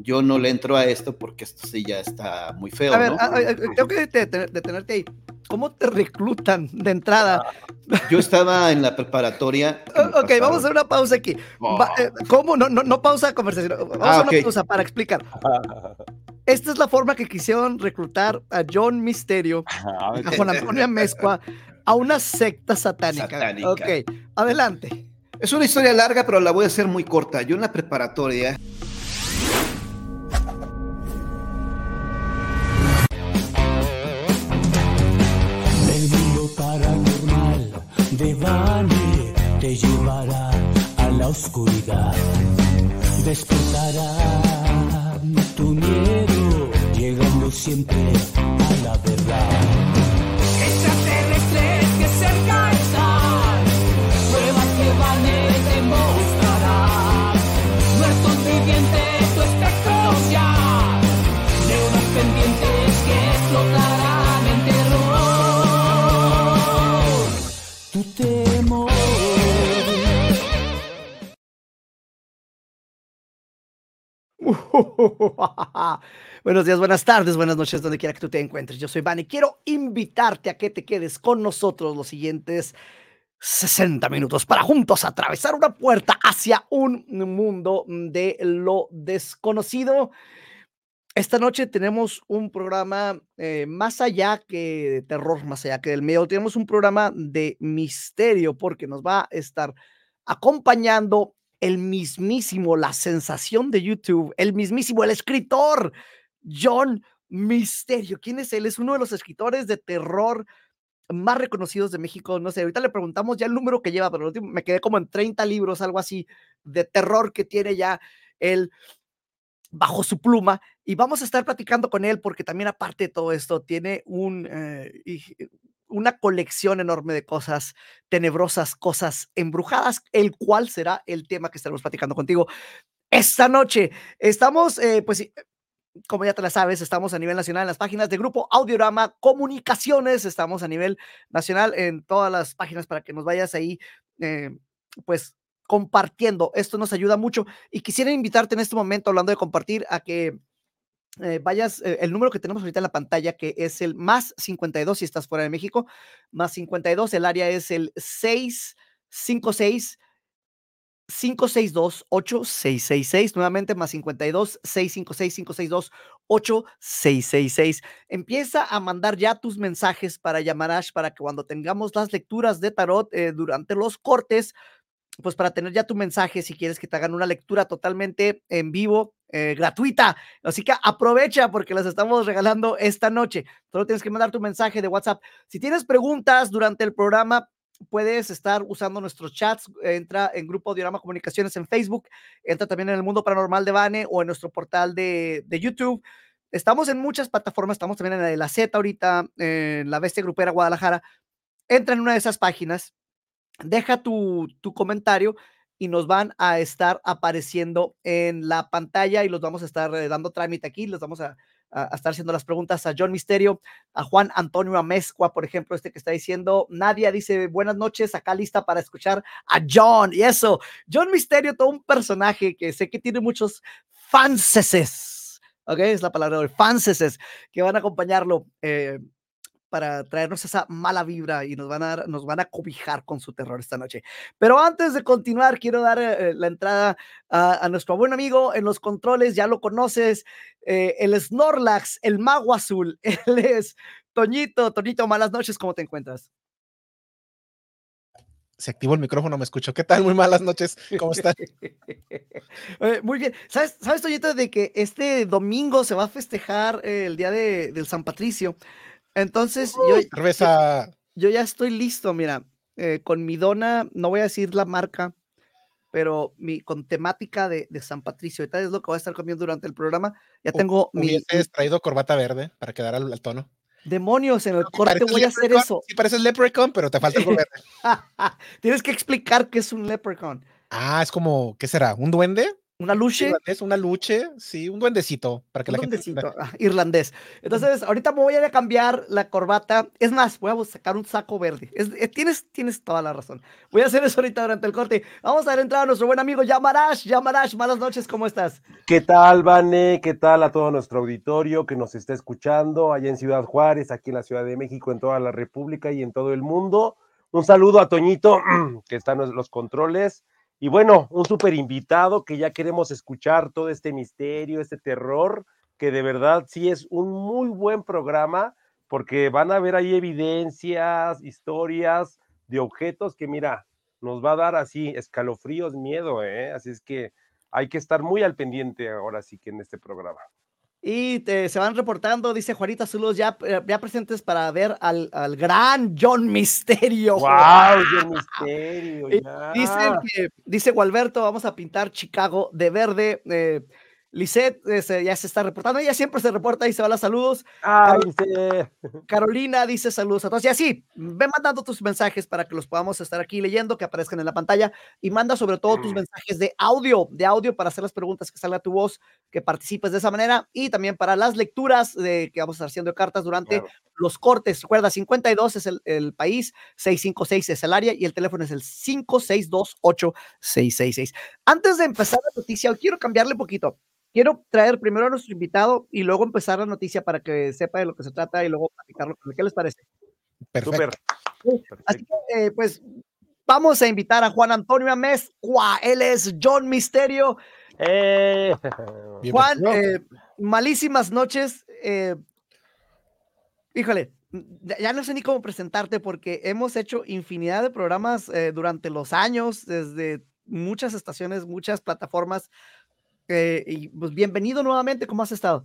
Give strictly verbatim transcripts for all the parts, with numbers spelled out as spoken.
yo no le entro a esto porque esto sí ya está muy feo, A ver, ¿no? a, a, tengo que detenerte ahí. ¿Cómo te reclutan de entrada? Yo estaba en la preparatoria. Ok, pasaron. Vamos a hacer una pausa aquí. Oh. Va, eh, ¿Cómo? No, no, no pausa de conversación. Vamos ah, a hacer okay. una pausa para explicar. Esta es la forma que quisieron reclutar a John Misterio, a Juan Antonio Amezcua, a una secta satánica. satánica. Ok, adelante. Es una historia larga, pero la voy a hacer muy corta. Yo en la preparatoria... El mundo paranormal de Vane te llevará a la oscuridad. Despertará tu miedo, llegando siempre a la verdad. Extraterrestres que cerca están, pruebas que Vane te mostrará. Muertos vivientes, tu espectro ya, de unas pendientes que explotarán en terror. Tu temor. Buenos días, buenas tardes, buenas noches, donde quiera que tú te encuentres. Yo soy Vane y quiero invitarte a que te quedes con nosotros los siguientes sesenta minutos para juntos atravesar una puerta hacia un mundo de lo desconocido. Esta noche tenemos un programa eh, más allá que de terror, más allá que del miedo. Tenemos un programa de misterio porque nos va a estar acompañando el mismísimo, la sensación de YouTube, el mismísimo, el escritor John Misterio. ¿Quién es él? Es uno de los escritores de terror más reconocidos de México. No sé, ahorita le preguntamos ya el número que lleva, pero me quedé como en treinta libros, algo así, de terror que tiene ya él bajo su pluma, y vamos a estar platicando con él porque también aparte de todo esto tiene un, eh, una colección enorme de cosas tenebrosas, cosas embrujadas, el cual será el tema que estaremos platicando contigo esta noche. Estamos, eh, pues, como ya te la sabes, estamos a nivel nacional en las páginas de Grupo Audiorama Comunicaciones, estamos a nivel nacional en todas las páginas para que nos vayas ahí, eh, pues, compartiendo. Esto nos ayuda mucho y quisiera invitarte en este momento, hablando de compartir, a que eh, vayas, eh, el número que tenemos ahorita en la pantalla, que es el más cincuenta y dos si estás fuera de México, más cincuenta y dos, el área es el seis cinco seis, cinco seis dos, ocho seis seis seis, nuevamente más cincuenta y dos, seis cinco seis, cinco seis dos, ocho seis seis seis. Empieza a mandar ya tus mensajes para Yamarash, para que cuando tengamos las lecturas de tarot eh, durante los cortes, pues para tener ya tu mensaje, si quieres que te hagan una lectura totalmente en vivo, eh, gratuita. Así que aprovecha porque las estamos regalando esta noche. Solo tienes que mandar tu mensaje de WhatsApp. Si tienes preguntas durante el programa, puedes estar usando nuestros chats. Entra en Grupo Audiorama Comunicaciones en Facebook, entra también en el Mundo Paranormal de Vane o en nuestro portal de, de YouTube. Estamos en muchas plataformas, estamos también en la de la Z ahorita, en la Bestia Grupera Guadalajara. Entra en una de esas páginas, deja tu, tu comentario y nos van a estar apareciendo en la pantalla y los vamos a estar eh, dando trámite aquí, les vamos a, a, a estar haciendo las preguntas a John Misterio, a Juan Antonio Amezcua, por ejemplo, este que está diciendo. Nadia dice, buenas noches, acá lista para escuchar a John, y eso, John Misterio, todo un personaje que sé que tiene muchos fanses, ok, es la palabra de fanses, que van a acompañarlo, eh, para traernos esa mala vibra y nos van a, nos van a cobijar con su terror esta noche. Pero antes de continuar, quiero dar eh, la entrada a, a nuestro buen amigo en los controles, ya lo conoces, eh, el Snorlax, el mago azul, él es Toñito. Toñito, malas noches, ¿cómo te encuentras? Se activó el micrófono, me escucho. ¿Qué tal? Muy malas noches, ¿cómo están? eh, muy bien. ¿Sabes, ¿Sabes, Toñito, de que este domingo se va a festejar eh, el día de, del San Patricio? Entonces, uh, yo, cerveza. yo, yo ya estoy listo, mira, eh, con mi dona, no voy a decir la marca, pero mi, con temática de, de San Patricio. Ahorita es lo que voy a estar comiendo durante el programa. Ya tengo uh, mi... Hubieses traído corbata verde para quedar al, al tono. Demonios, en el corte voy a hacer eso. Sí pareces leprechaun, pero te falta algo verde. Tienes que explicar qué es un leprechaun. Ah, es como, ¿qué será? ¿Un duende? una luche. Es una luche, sí, un duendecito, para que Un la gente duendecito, entienda. ah, irlandés. Entonces, ahorita me voy a ir a cambiar la corbata. Es más, voy a sacar un saco verde. Es- eh, tienes, tienes toda la razón. Voy a hacer eso ahorita durante el corte. Vamos a dar entrada a nuestro buen amigo Yamarash. Yamarash, buenas noches, ¿cómo estás? ¿Qué tal, Vane? ¿Qué tal a todo nuestro auditorio que nos está escuchando allá en Ciudad Juárez, aquí en la Ciudad de México, en toda la República y en todo el mundo? Un saludo a Toñito, que está en los controles. Y bueno, un súper invitado que ya queremos escuchar todo este misterio, este terror, que de verdad sí es un muy buen programa, porque van a ver ahí evidencias, historias de objetos que, mira, nos va a dar así escalofríos, miedo, ¿eh? Así es que hay que estar muy al pendiente ahora sí que en este programa. Y te- se van reportando, dice Juanita Zulos, ya, eh, ya presentes para ver al, al gran John Misterio. ¡Wow! ¡Qué misterio! Y Ya. Dicen que, dice Gualberto, vamos a pintar Chicago de verde. Eh, Lisette eh, se- ya se está reportando, ella siempre se reporta y se va a los saludos. ¡Ay, Carol- sí! Carolina dice saludos a todos. Y así, ve mandando tus mensajes para que los podamos estar aquí leyendo, que aparezcan en la pantalla. Y manda sobre todo tus mensajes de audio, de audio para hacer las preguntas, que salga tu voz, que participes de esa manera. Y también para las lecturas de, que vamos a estar haciendo cartas durante Claro. los cortes. Recuerda, cincuenta y dos es el, el país, seiscientos cincuenta y seis es el área y el teléfono es el cinco seis dos ocho seis seis seis. Antes de empezar la noticia, quiero cambiarle un poquito. Quiero traer primero a nuestro invitado y luego empezar la noticia para que sepa de lo que se trata y luego platicarlo con él. ¿Qué les parece? Perfecto. Súper. Así que, eh, pues, vamos a invitar a Juan Antonio Amezcua. Él es John Misterio. ¡Eh! Juan, Bienvenido. eh, malísimas noches. eh, híjole, ya, ya no sé ni cómo presentarte porque hemos hecho infinidad de programas eh, durante los años, desde muchas estaciones, muchas plataformas. eh, y pues bienvenido nuevamente. ¿Cómo has estado?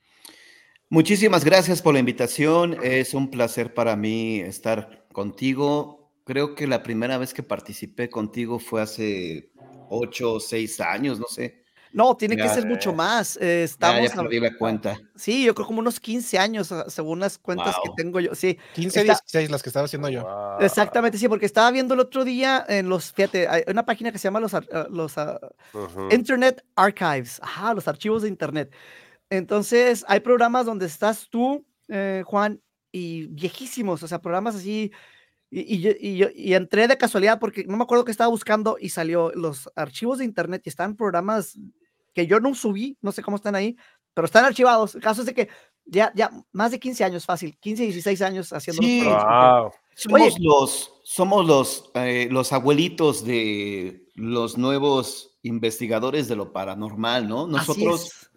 Muchísimas gracias por la invitación. Es un placer para mí estar contigo. Creo que la primera vez que participé contigo fue hace ocho o seis años, no sé. No, tiene que Ya, ser mucho eh, más. eh, Ya, estamos ya a- perdí la cuenta. Sí, yo creo como unos quince años, ah, según las cuentas que Wow. tengo yo. Sí, quince, está, dieciséis las que estaba haciendo yo. Wow. exactamente, sí, porque estaba viendo el otro día en los, fíjate, hay una página que se llama los, ar- ah, los ah, Ujú. Internet Archives, ajá, los archivos de Internet. Entonces, hay programas donde estás tú, eh, Juan, y viejísimos, o sea, programas así, y, y, yo, y, yo- y entré de casualidad porque no me acuerdo que estaba buscando y salió los archivos de Internet y están programas que yo no subí, no sé cómo están ahí, pero están archivados. El caso es de que ya, ya más de quince años, fácil, quince, dieciséis años haciendo los Sí, programas contigo. Wow. Somos Oye. los, somos los, eh, los abuelitos de los nuevos investigadores de lo paranormal, ¿no? Así Nosotros, es.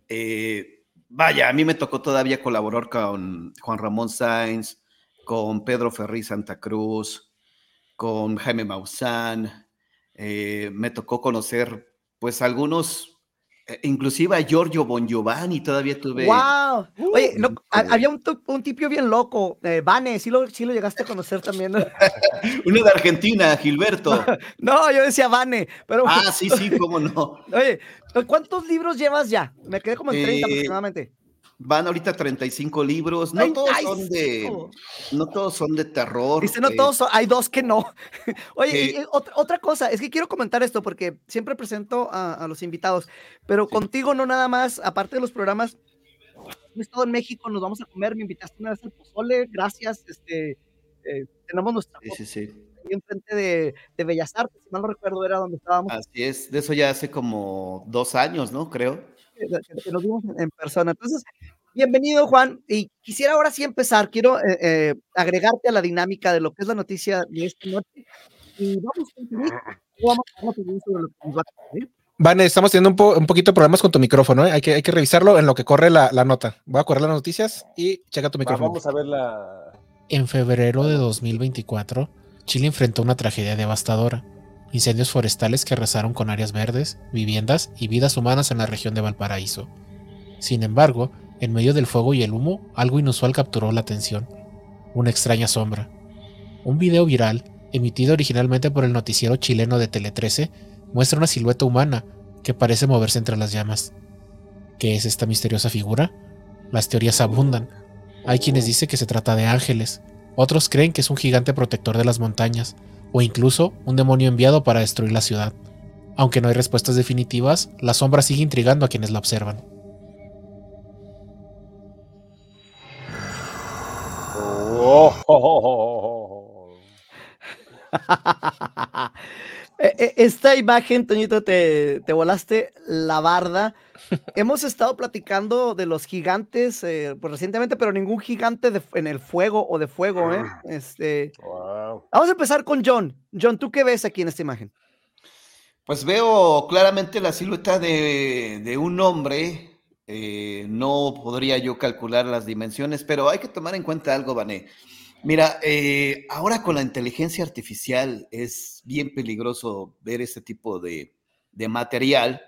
eh, vaya, a mí me tocó todavía colaborar con Juan Ramón Sáenz, con Pedro Ferri Santa Cruz, con Jaime Maussan. eh, me tocó conocer, pues, algunos, eh, inclusive a Giorgio Bongiovanni, todavía tuve. ¡Wow! Oye, el no, gusto ha- de- había un, tu- un tipio bien loco, eh, Vane, sí lo, sí lo llegaste a conocer también, ¿no? Uno de Argentina, Gilberto. No, yo decía Vane, pero bueno, Ah, sí, sí, cómo no. oye, ¿cuántos libros llevas ya? Me quedé como en treinta Eh, aproximadamente. Van ahorita treinta y cinco libros. No todos son de, treinta y cinco. no todos son de terror. Dice, no eh, todos, son- hay dos que no. Oye, y- que- y otra, otra cosa, es que quiero comentar esto porque siempre presento a, a los invitados, pero Sí. contigo no nada más, aparte de los programas, he estado en México, nos vamos a comer, me invitaste una vez al pozole, gracias, este, eh, tenemos nuestra sí, foto sí, sí. ahí enfrente de, de Bellas Artes, si mal no recuerdo, era donde estábamos, Así es. De eso ya hace como dos años, ¿no? Creo. que, que- que nos vimos en, en persona. Entonces, bienvenido, Juan, y quisiera ahora sí empezar, quiero eh, eh, agregarte a la dinámica de lo que es la noticia de esta noche, y vamos a continuar, vamos a dar la opinión sobre lo que nos va a ocurrir. Vane, estamos teniendo un, po- un poquito de problemas con tu micrófono, ¿eh? Hay que, hay que revisarlo en lo que corre la, la nota. Voy a correr las noticias y checa tu Va, micrófono. vamos a ver la. En febrero de dos mil veinticuatro, Chile enfrentó una tragedia devastadora: incendios forestales que arrasaron con áreas verdes, viviendas y vidas humanas en la región de Valparaíso. Sin embargo, en medio del fuego y el humo, algo inusual capturó la atención: una extraña sombra. Un video viral, emitido originalmente por el noticiero chileno de Tele trece, muestra una silueta humana que parece moverse entre las llamas. ¿Qué es esta misteriosa figura? Las teorías abundan. Hay quienes dicen que se trata de ángeles, otros creen que es un gigante protector de las montañas, o incluso un demonio enviado para destruir la ciudad. Aunque no hay respuestas definitivas, la sombra sigue intrigando a quienes la observan. Oh, oh, oh, oh. E- e- Esta imagen, Toñito, te, te volaste la barda. Hemos estado platicando de los gigantes eh, pues recientemente, pero ningún gigante de, en el fuego o de fuego, ¿eh? Este, Wow. vamos a empezar con John. John, ¿tú qué ves aquí en esta imagen? Pues veo claramente la silueta de, de un hombre. Eh, no podría yo calcular las dimensiones, pero hay que tomar en cuenta algo, Vané. Mira, eh, ahora con la inteligencia artificial es bien peligroso ver este tipo de, de material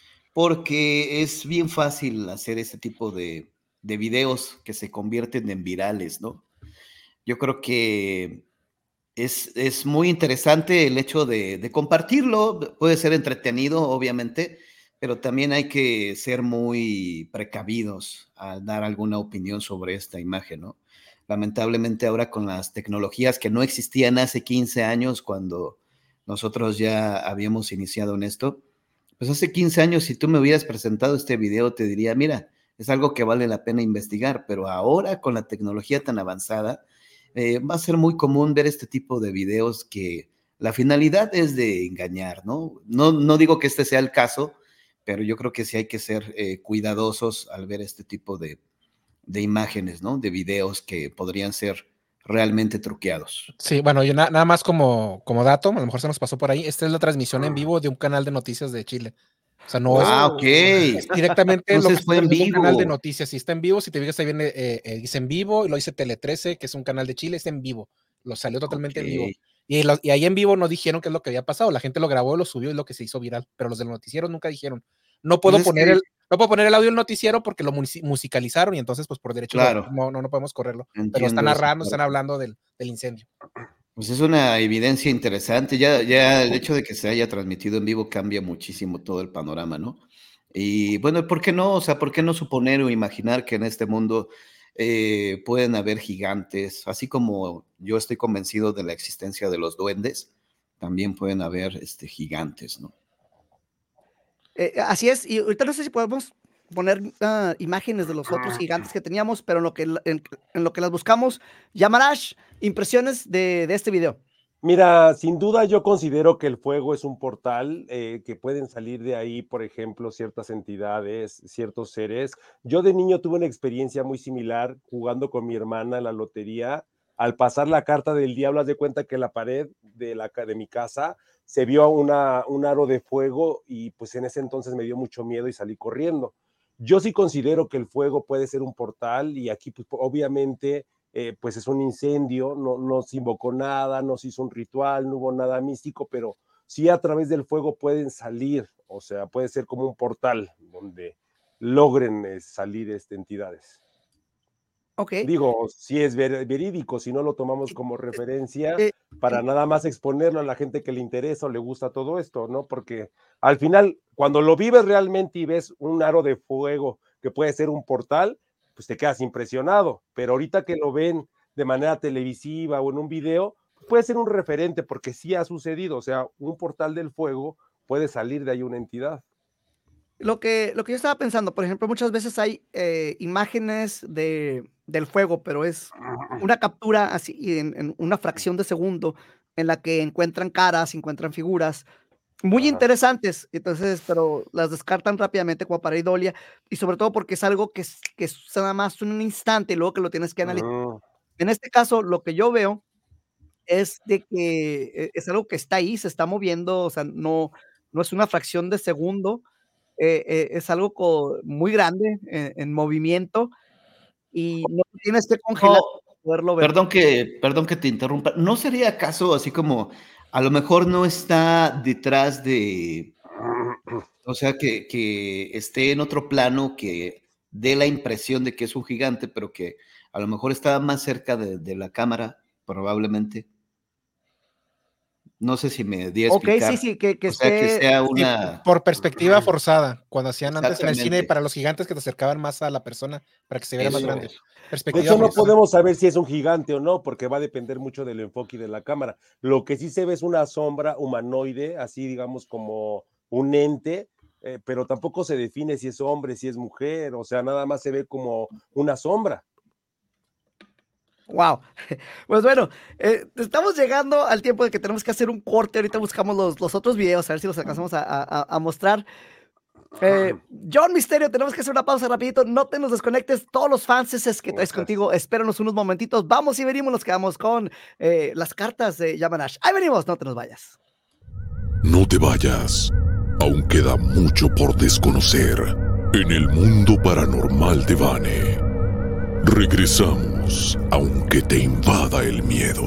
porque es bien fácil hacer este tipo de, de videos que se convierten en virales, ¿no? Yo creo que es, es muy interesante el hecho de, de compartirlo, puede ser entretenido, obviamente, pero también hay que ser muy precavidos al dar alguna opinión sobre esta imagen, ¿no? Lamentablemente ahora con las tecnologías que no existían hace quince años cuando nosotros ya habíamos iniciado en esto, pues hace quince años si tú me hubieras presentado este video te diría, mira, es algo que vale la pena investigar, pero ahora con la tecnología tan avanzada, eh, va a ser muy común ver este tipo de videos que la finalidad es de engañar, ¿no? No, no digo que este sea el caso, pero yo creo que sí hay que ser eh, cuidadosos al ver este tipo de, de imágenes, ¿no? De videos que podrían ser realmente truqueados. Sí, bueno, yo na- nada más como, como dato, a lo mejor se nos pasó por ahí. Esta es la transmisión en vivo de un canal de noticias de Chile. O sea, no es, Ah, ok. es directamente lo que Entonces está fue en transmitiendo un canal de vivo. noticias. Si está en vivo, si te fijas ahí viene, eh, eh, dice en vivo, y lo dice Tele trece, que es un canal de Chile, está en vivo. Lo salió totalmente Ok. en vivo. Y, lo- y ahí en vivo no dijeron qué es lo que había pasado. La gente lo grabó, lo subió y lo que se hizo viral. Pero los del noticiero nunca dijeron. No Pues puedo es poner que, el, no puedo poner el audio del noticiero porque lo music- musicalizaron y entonces, pues por derechos de autor claro, no, no, no podemos correrlo. Pero están entiendo esa narrando, están parte. hablando del, del incendio. Pues es una evidencia interesante. Ya, ya el hecho de que se haya transmitido en vivo cambia muchísimo todo el panorama, ¿no? Y bueno, ¿por qué no? O sea, ¿por qué no suponer o imaginar que en este mundo eh, pueden haber gigantes? Así como yo estoy convencido de la existencia de los duendes, también pueden haber este, gigantes, ¿no? Eh, así es, y ahorita no sé si podemos poner uh, imágenes de los otros gigantes que teníamos, pero en lo que, en, en lo que las buscamos, Yamarash, impresiones de, de este video. Mira, sin duda yo considero que el fuego es un portal, eh, que pueden salir de ahí, por ejemplo, ciertas entidades, ciertos seres. Yo de niño tuve una experiencia muy similar jugando con mi hermana en la lotería. Al pasar la carta del diablo, haz de cuenta que la pared de, la, de mi casa se vio una, un aro de fuego y pues en ese entonces me dio mucho miedo y salí corriendo. Yo sí considero que el fuego puede ser un portal y aquí pues obviamente eh, pues es un incendio, no, no se invocó nada, no se hizo un ritual, no hubo nada místico, pero sí a través del fuego pueden salir, o sea, puede ser como un portal donde logren eh, salir este, entidades. Ok. Digo, si es ver, verídico, si no lo tomamos como referencia Eh, para nada más exponerlo a la gente que le interesa o le gusta todo esto, ¿no? Porque al final, cuando lo vives realmente y ves un aro de fuego que puede ser un portal, pues te quedas impresionado, pero ahorita que lo ven de manera televisiva o en un video, puede ser un referente porque sí ha sucedido, o sea, un portal del fuego puede salir de ahí una entidad. Lo que, lo que yo estaba pensando, por ejemplo, muchas veces hay eh, imágenes de, del fuego, pero es una captura así en, en una fracción de segundo en la que encuentran caras, encuentran figuras muy Ajá. interesantes, entonces, pero las descartan rápidamente como para idolia y sobre todo porque es algo que es, que es nada más un instante y luego que lo tienes que analizar. Uh-huh. En este caso, lo que yo veo es de que eh, es algo que está ahí, se está moviendo, o sea, no, no es una fracción de segundo, eh, eh, es algo co muy grande en en movimiento y no tienes que congelar No, para poderlo ver. perdón que, perdón que te interrumpa. ¿No sería acaso así como a lo mejor no está detrás de, o sea, que, que esté en otro plano que dé la impresión de que es un gigante, pero que a lo mejor está más cerca de, de la cámara, probablemente? No sé si me di a Okey, sí, explicar. sí, que que O sea, que esté sea Sí, una... por perspectiva forzada, cuando hacían antes en el cine Exactamente. para los gigantes que te acercaban más a la persona para que se viera más Eso, grande. eso. De Perspectiva hecho, no forzada. podemos saber si es un gigante o no, porque va a depender mucho del enfoque y de la cámara. Lo que sí se ve es una sombra humanoide, así digamos como un ente, eh, pero tampoco se define si es hombre, si es mujer, o sea, nada más se ve como una sombra. Wow. Pues bueno, eh, estamos llegando al tiempo de que tenemos que hacer un corte. Ahorita buscamos los, los otros videos, a ver si los alcanzamos a, a- a mostrar. Eh, John Misterio, tenemos que hacer una pausa rapidito. No te nos desconectes. Todos los fans que traes contigo, espéranos unos momentitos. Vamos y venimos, nos quedamos con eh, las cartas de Yamanash. Ahí venimos, no te nos vayas. No te vayas. Aún queda mucho por desconocer en el mundo paranormal de Vane. Regresamos, aunque te invada el miedo.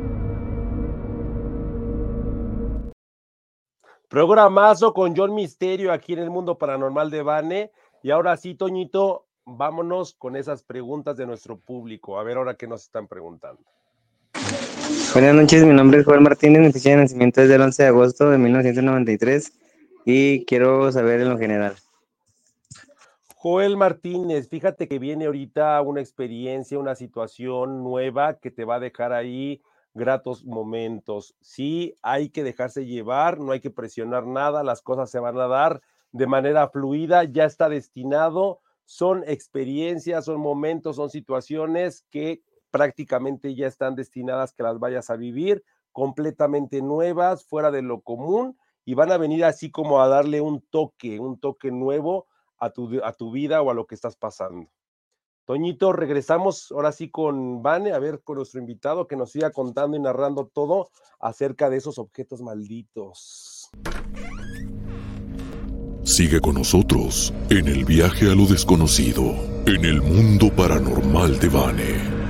Programazo con John Misterio aquí en el mundo paranormal de Vane. Y ahora sí, Toñito, vámonos con esas preguntas de nuestro público. A ver ahora qué nos están preguntando. Buenas noches, mi nombre es Joel Martínez, mi fecha de nacimiento es del once de agosto de mil novecientos noventa y tres y quiero saber en lo general. Joel Martínez, fíjate que viene ahorita una experiencia, una situación nueva que te va a dejar ahí gratos momentos. Sí, hay que dejarse llevar, no hay que presionar nada, las cosas se van a dar de manera fluida, ya está destinado, son experiencias, son momentos, son situaciones que prácticamente ya están destinadas que las vayas a vivir, completamente nuevas, fuera de lo común, y van a venir así como a darle un toque, un toque nuevo a tu, a tu vida o a lo que estás pasando. Toñito, regresamos ahora sí con Vane, a ver con nuestro invitado que nos siga contando y narrando todo acerca de esos objetos malditos. Sigue con nosotros en el viaje a lo desconocido, en el mundo paranormal de Vane.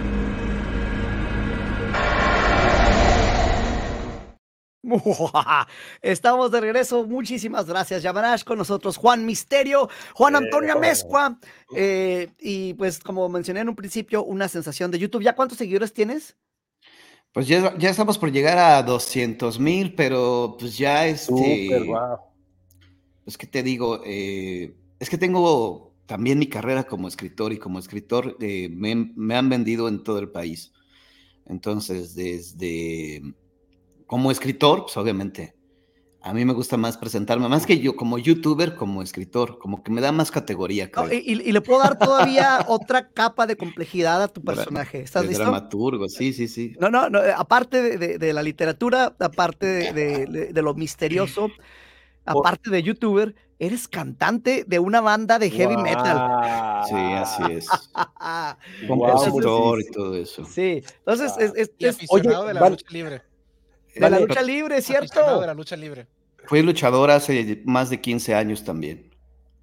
Estamos de regreso. Muchísimas gracias, Yamanash. Con nosotros Juan Misterio, Juan Antonio Amezcua. Eh, y pues, como mencioné en un principio, una sensación de YouTube. ¿Ya cuántos seguidores tienes? Pues ya, ya estamos por llegar a doscientos mil, pero pues ya este. Súper, wow. Pues que te digo, eh, es que tengo también mi carrera como escritor y como escritor eh, me, me han vendido en todo el país. Entonces, desde como escritor, pues obviamente, a mí me gusta más presentarme, más que yo como youtuber, como escritor, como que me da más categoría, creo. No, y, y le puedo dar todavía otra capa de complejidad a tu personaje. ¿Estás de listo? Dramaturgo, sí, sí, sí. No, no, no, aparte de, de, de la literatura, aparte de, de, de, de lo misterioso, aparte de youtuber, eres cantante de una banda de heavy wow. metal. Sí, así es. Wow, compositor y todo eso. Sí, entonces es, es, y aficionado oye, de la van, lucha libre. De vale, la lucha libre, ¿cierto? Aficionado de la lucha libre. Fui luchador hace más de quince años también.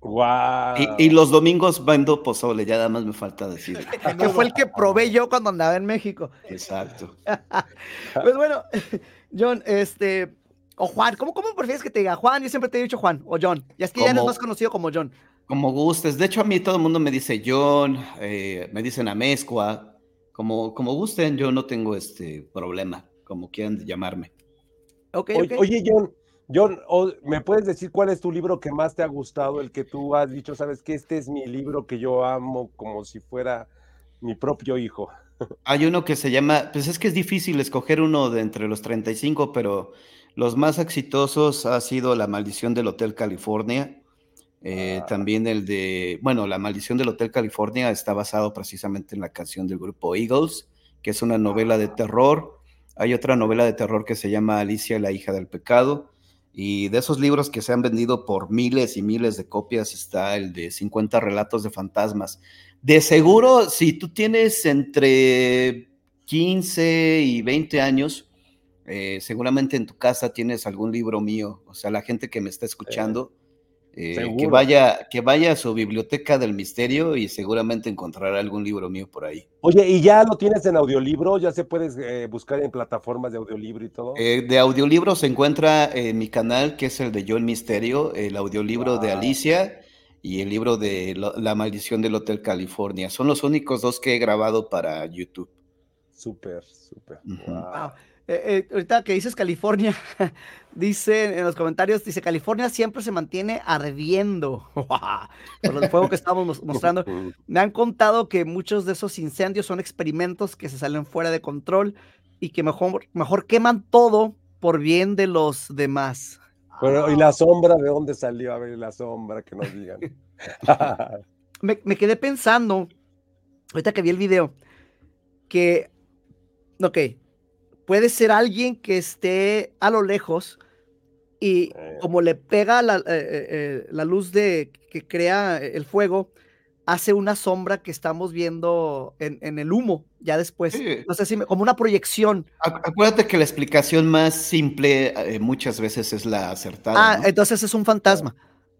Wow. Y, y los domingos vendo pozole, ya nada más me falta decir. Que fue el que probé yo cuando andaba en México. Exacto. Pues bueno, John, este... O Juan, ¿cómo, ¿cómo prefieres que te diga? Juan, yo siempre te he dicho Juan o John. Y es que como, ya eres más conocido como John. Como gustes. De hecho, a mí todo el mundo me dice John, eh, me dicen Amezcua. Como, como gusten, yo no tengo este problema, como quieran llamarme. Okay, oye, okay. oye, John, John, ¿me puedes decir cuál es tu libro que más te ha gustado? El que tú has dicho, sabes que este es mi libro que yo amo como si fuera mi propio hijo. Hay uno que se llama, pues es que es difícil escoger uno de entre los treinta y cinco, pero los más exitosos ha sido La Maldición del Hotel California. Eh, ah. También el de, bueno, La Maldición del Hotel California está basado precisamente en la canción del grupo Eagles, que es una novela de terror. Hay otra novela de terror que se llama Alicia, la hija del pecado. Y de esos libros que se han vendido por miles y miles de copias está el de cincuenta relatos de fantasmas. De seguro, si tú tienes entre quince y veinte años, eh, seguramente en tu casa tienes algún libro mío. O sea, la gente que me está escuchando, eh, que, vaya, que vaya a su biblioteca del misterio y seguramente encontrará algún libro mío por ahí. Oye, ¿y ya lo tienes en audiolibro? ¿Ya se puedes eh, buscar en plataformas de audiolibro y todo? Eh, de audiolibro se encuentra en mi canal, que es el de John Misterio, el audiolibro wow. de Alicia y el libro de lo, La Maldición del Hotel California. Son los únicos dos que he grabado para YouTube. Súper, súper. Uh-huh. Wow. Eh, eh, ahorita que dices California, dice en los comentarios, dice California siempre se mantiene ardiendo. Por el fuego que estábamos mostrando. Me han contado que muchos de esos incendios son experimentos que se salen fuera de control y que mejor, mejor queman todo por bien de los demás. Pero, ¿y la sombra de dónde salió? A ver, la sombra, que nos digan. me, me quedé pensando, ahorita que vi el video, que, ok, puede ser alguien que esté a lo lejos y Eh, como le pega la, eh, eh, eh, la luz de, que crea el fuego, hace una sombra que estamos viendo en, en el humo ya después. Sí. No sé si me- como una proyección. Acu- Acuérdate que la explicación más simple eh, muchas veces es la acertada, Ah, ¿no? entonces es un fantasma.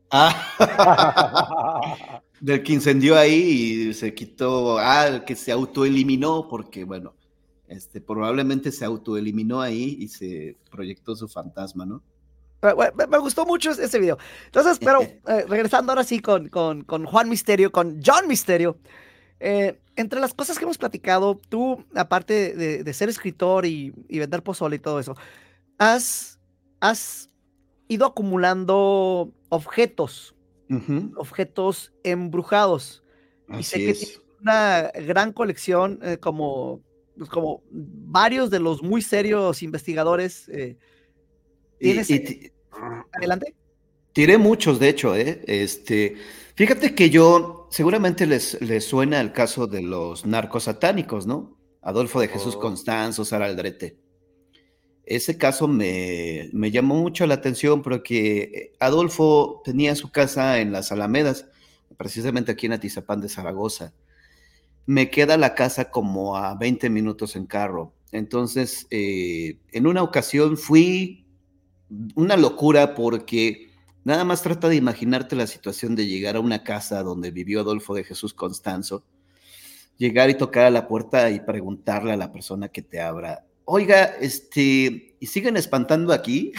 Ah, del que incendió ahí y se quitó, ah, que se autoeliminó, porque bueno, este, probablemente se autoeliminó ahí y se proyectó su fantasma, ¿no? Eh, bueno, Me, me gustó mucho ese ese video. Entonces, pero eh, regresando ahora sí con, con, con Juan Misterio, con John Misterio. Eh, entre las cosas que hemos platicado, tú, aparte de, de ser escritor y, y vender pozole y todo eso, has, has ido acumulando objetos, Ujú, objetos embrujados. Y sé así que tienes es. una gran colección, eh, como, pues, como varios de los muy serios investigadores. Eh, ¿tienes Y, y eh, ti- adelante? tiré muchos, de hecho, ¿eh? Este, fíjate que yo, seguramente les, les suena el caso de los narcos satánicos, ¿no? Adolfo de Jesús oh, Constanzo, Sara Aldrete. Ese caso me, me llamó mucho la atención porque Adolfo tenía su casa en las Alamedas, precisamente aquí en Atizapán de Zaragoza. Me queda la casa como a veinte minutos en carro. Entonces, eh, en una ocasión fui una locura porque nada más trata de imaginarte la situación de llegar a una casa donde vivió Adolfo de Jesús Constanzo, llegar y tocar a la puerta y preguntarle a la persona que te abra, oiga, este, ¿y siguen espantando aquí?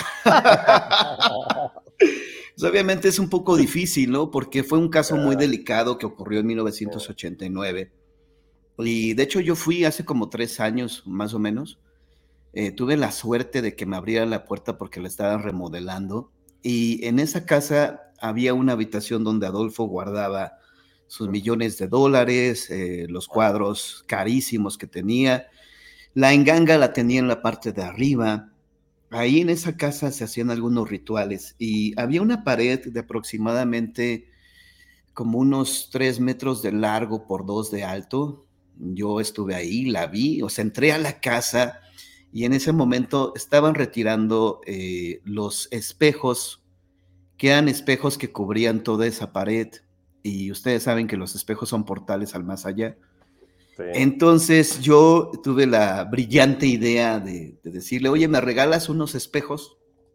Pues obviamente es un poco difícil, ¿no? Porque fue un caso muy delicado que ocurrió en mil novecientos ochenta y nueve. Y de hecho yo fui hace como tres años, más o menos. Eh, tuve la suerte de que me abrieran la puerta porque la estaban remodelando. Y en esa casa había una habitación donde Adolfo guardaba sus millones de dólares, eh, los cuadros carísimos que tenía. La enganga la tenía en la parte de arriba. Ahí en esa casa se hacían algunos rituales y había una pared de aproximadamente como unos tres metros de largo por dos de alto. Yo estuve ahí, la vi, o sea, entré a la casa y en ese momento estaban retirando eh, los espejos, que eran espejos que cubrían toda esa pared. Y ustedes saben que los espejos son portales al más allá. sí. Entonces yo tuve la brillante idea de, de decirle, oye, ¿me regalas unos espejos?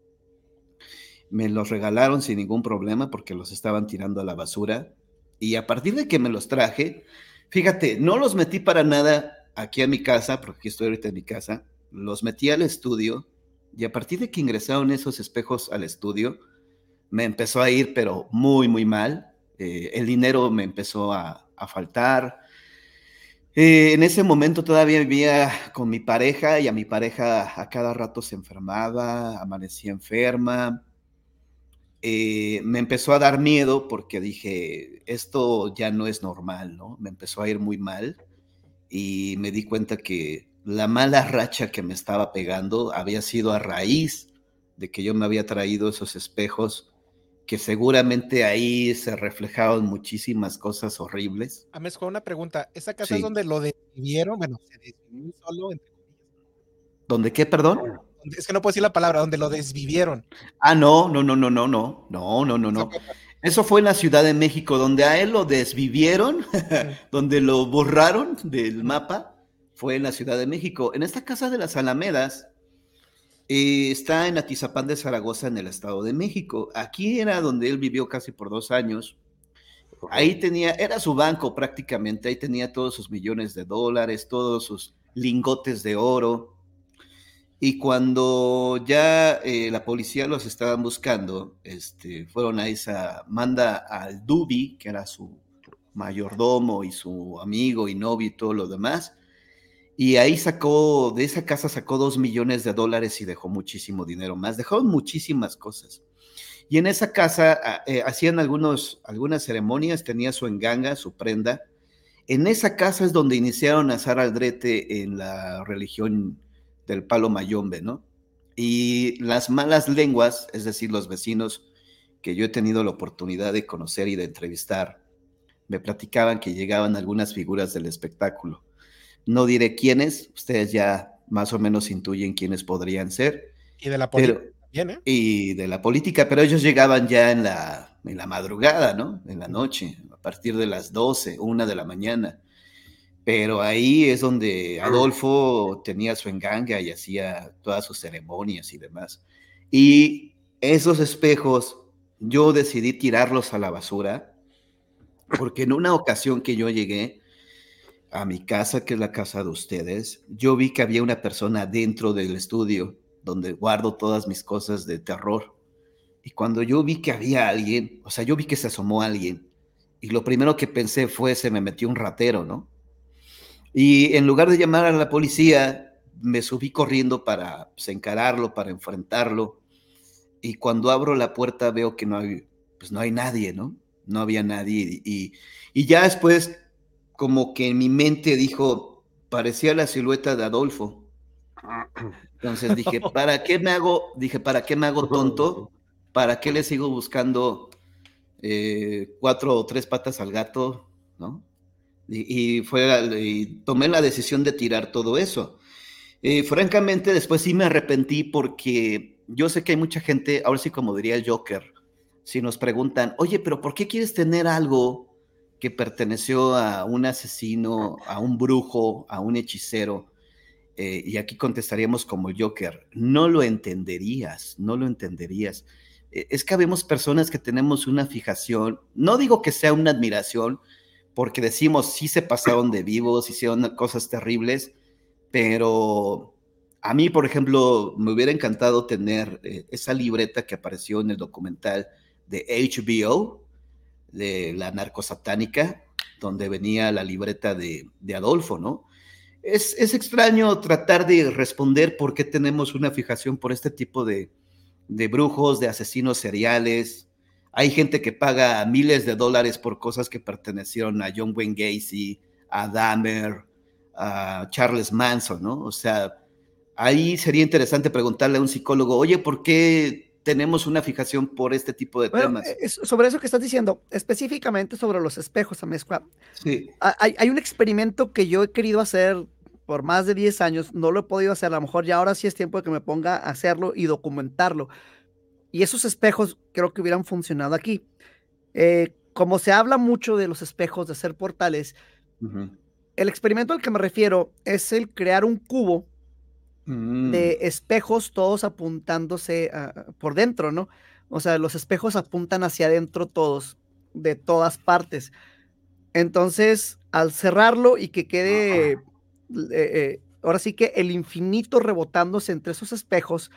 Me los regalaron sin ningún problema porque los estaban tirando a la basura. Y a partir de que me los traje, fíjate, no los metí para nada aquí a mi casa, porque aquí estoy ahorita en mi casa, los metí al estudio y a partir de que ingresaron esos espejos al estudio, me empezó a ir, pero muy, muy mal. Eh, el dinero me empezó a, a faltar. Eh, en ese momento todavía vivía con mi pareja y a mi pareja a cada rato se enfermaba, amanecía enferma. Eh, me empezó a dar miedo porque dije, esto ya no es normal, ¿no? Me empezó a ir muy mal y me di cuenta que la mala racha que me estaba pegando había sido a raíz de que yo me había traído esos espejos que seguramente ahí se reflejaban muchísimas cosas horribles. Ames, con una pregunta. ¿Esa casa es Sí. donde lo desvivieron? Bueno, se desvivió solo, entre comillas. ¿Dónde qué, perdón? Es que no puedo decir la palabra, donde lo desvivieron. Ah, no, no, no, no, no, no, no, no, no, no. Eso fue en la Ciudad de México, donde a él lo desvivieron, donde lo borraron del mapa, fue en la Ciudad de México. En esta casa de las Alamedas, eh, está en Atizapán de Zaragoza, en el Estado de México. Aquí era donde él vivió casi por dos años. Ahí tenía, era su banco prácticamente, ahí tenía todos sus millones de dólares, todos sus lingotes de oro. Y cuando ya eh, la policía los estaban buscando, este, fueron a esa, manda al Dubi, que era su mayordomo y su amigo y novio y todo lo demás, y ahí sacó, de esa casa sacó dos millones de dólares y dejó muchísimo dinero más, dejaron muchísimas cosas. Y en esa casa eh, hacían algunos, algunas ceremonias, tenía su enganga, su prenda. En esa casa es donde iniciaron a Sara Aldrete en la religión del Palo Mayombe, ¿no? Y las malas lenguas, es decir, los vecinos que yo he tenido la oportunidad de conocer y de entrevistar, me platicaban que llegaban algunas figuras del espectáculo. No diré quiénes, ustedes ya más o menos intuyen quiénes podrían ser. Y de la política pero, también, ¿eh? Y de la política, pero ellos llegaban ya en la, en la madrugada, ¿no? En la noche, a partir de las doce, una de la mañana. Pero ahí es donde Adolfo tenía su enganga y hacía todas sus ceremonias y demás. Y esos espejos, yo decidí tirarlos a la basura, porque en una ocasión que yo llegué a mi casa, que es la casa de ustedes, yo vi que había una persona dentro del estudio donde guardo todas mis cosas de terror. Y cuando yo vi que había alguien, o sea, yo vi que se asomó alguien, y lo primero que pensé fue, se me metió un ratero, ¿no? Y en lugar de llamar a la policía, me subí corriendo para pues, encararlo, para enfrentarlo. Y cuando abro la puerta veo que no hay, pues no hay nadie, ¿no? No había nadie. Y, y ya después, como que en mi mente dijo, parecía la silueta de Adolfo. Entonces dije, ¿para qué me hago? Dije, ¿para qué me hago tonto? ¿Para qué le sigo buscando eh, cuatro o tres patas al gato? ¿No? Y, y, fue, y tomé la decisión de tirar todo eso. Eh, francamente, después sí me arrepentí porque yo sé que hay mucha gente, ahora sí como diría el Joker, si nos preguntan, oye, pero ¿por qué quieres tener algo que perteneció a un asesino, a un brujo, a un hechicero? Eh, y aquí contestaríamos como el Joker, no lo entenderías, no lo entenderías. Eh, es que habemos personas que tenemos una fijación, no digo que sea una admiración, porque decimos, sí se pasaron de vivos, hicieron cosas terribles, pero a mí, por ejemplo, me hubiera encantado tener eh, esa libreta que apareció en el documental de H B O, de la narcosatánica, donde venía la libreta de, de Adolfo, ¿no? Es, es extraño tratar de responder por qué tenemos una fijación por este tipo de, de brujos, de asesinos seriales. Hay gente que paga miles de dólares por cosas que pertenecieron a John Wayne Gacy, a Dahmer, a Charles Manson, ¿no? O sea, ahí sería interesante preguntarle a un psicólogo, oye, ¿por qué tenemos una fijación por este tipo de bueno, temas? es sobre eso que estás diciendo, específicamente sobre los espejos, Amezcua. Sí. Hay, hay un experimento que yo he querido hacer por más de diez años, no lo he podido hacer, a lo mejor ya ahora sí es tiempo de que me ponga a hacerlo y documentarlo. Y esos espejos creo que hubieran funcionado aquí. Eh, como se habla mucho de los espejos, de ser portales, uh-huh. El experimento al que me refiero es el crear un cubo mm. de espejos todos apuntándose a, por dentro, ¿no? O sea, los espejos apuntan hacia adentro todos, de todas partes. Entonces, al cerrarlo y que quede, eh, eh, ahora sí que el infinito rebotándose entre esos espejos,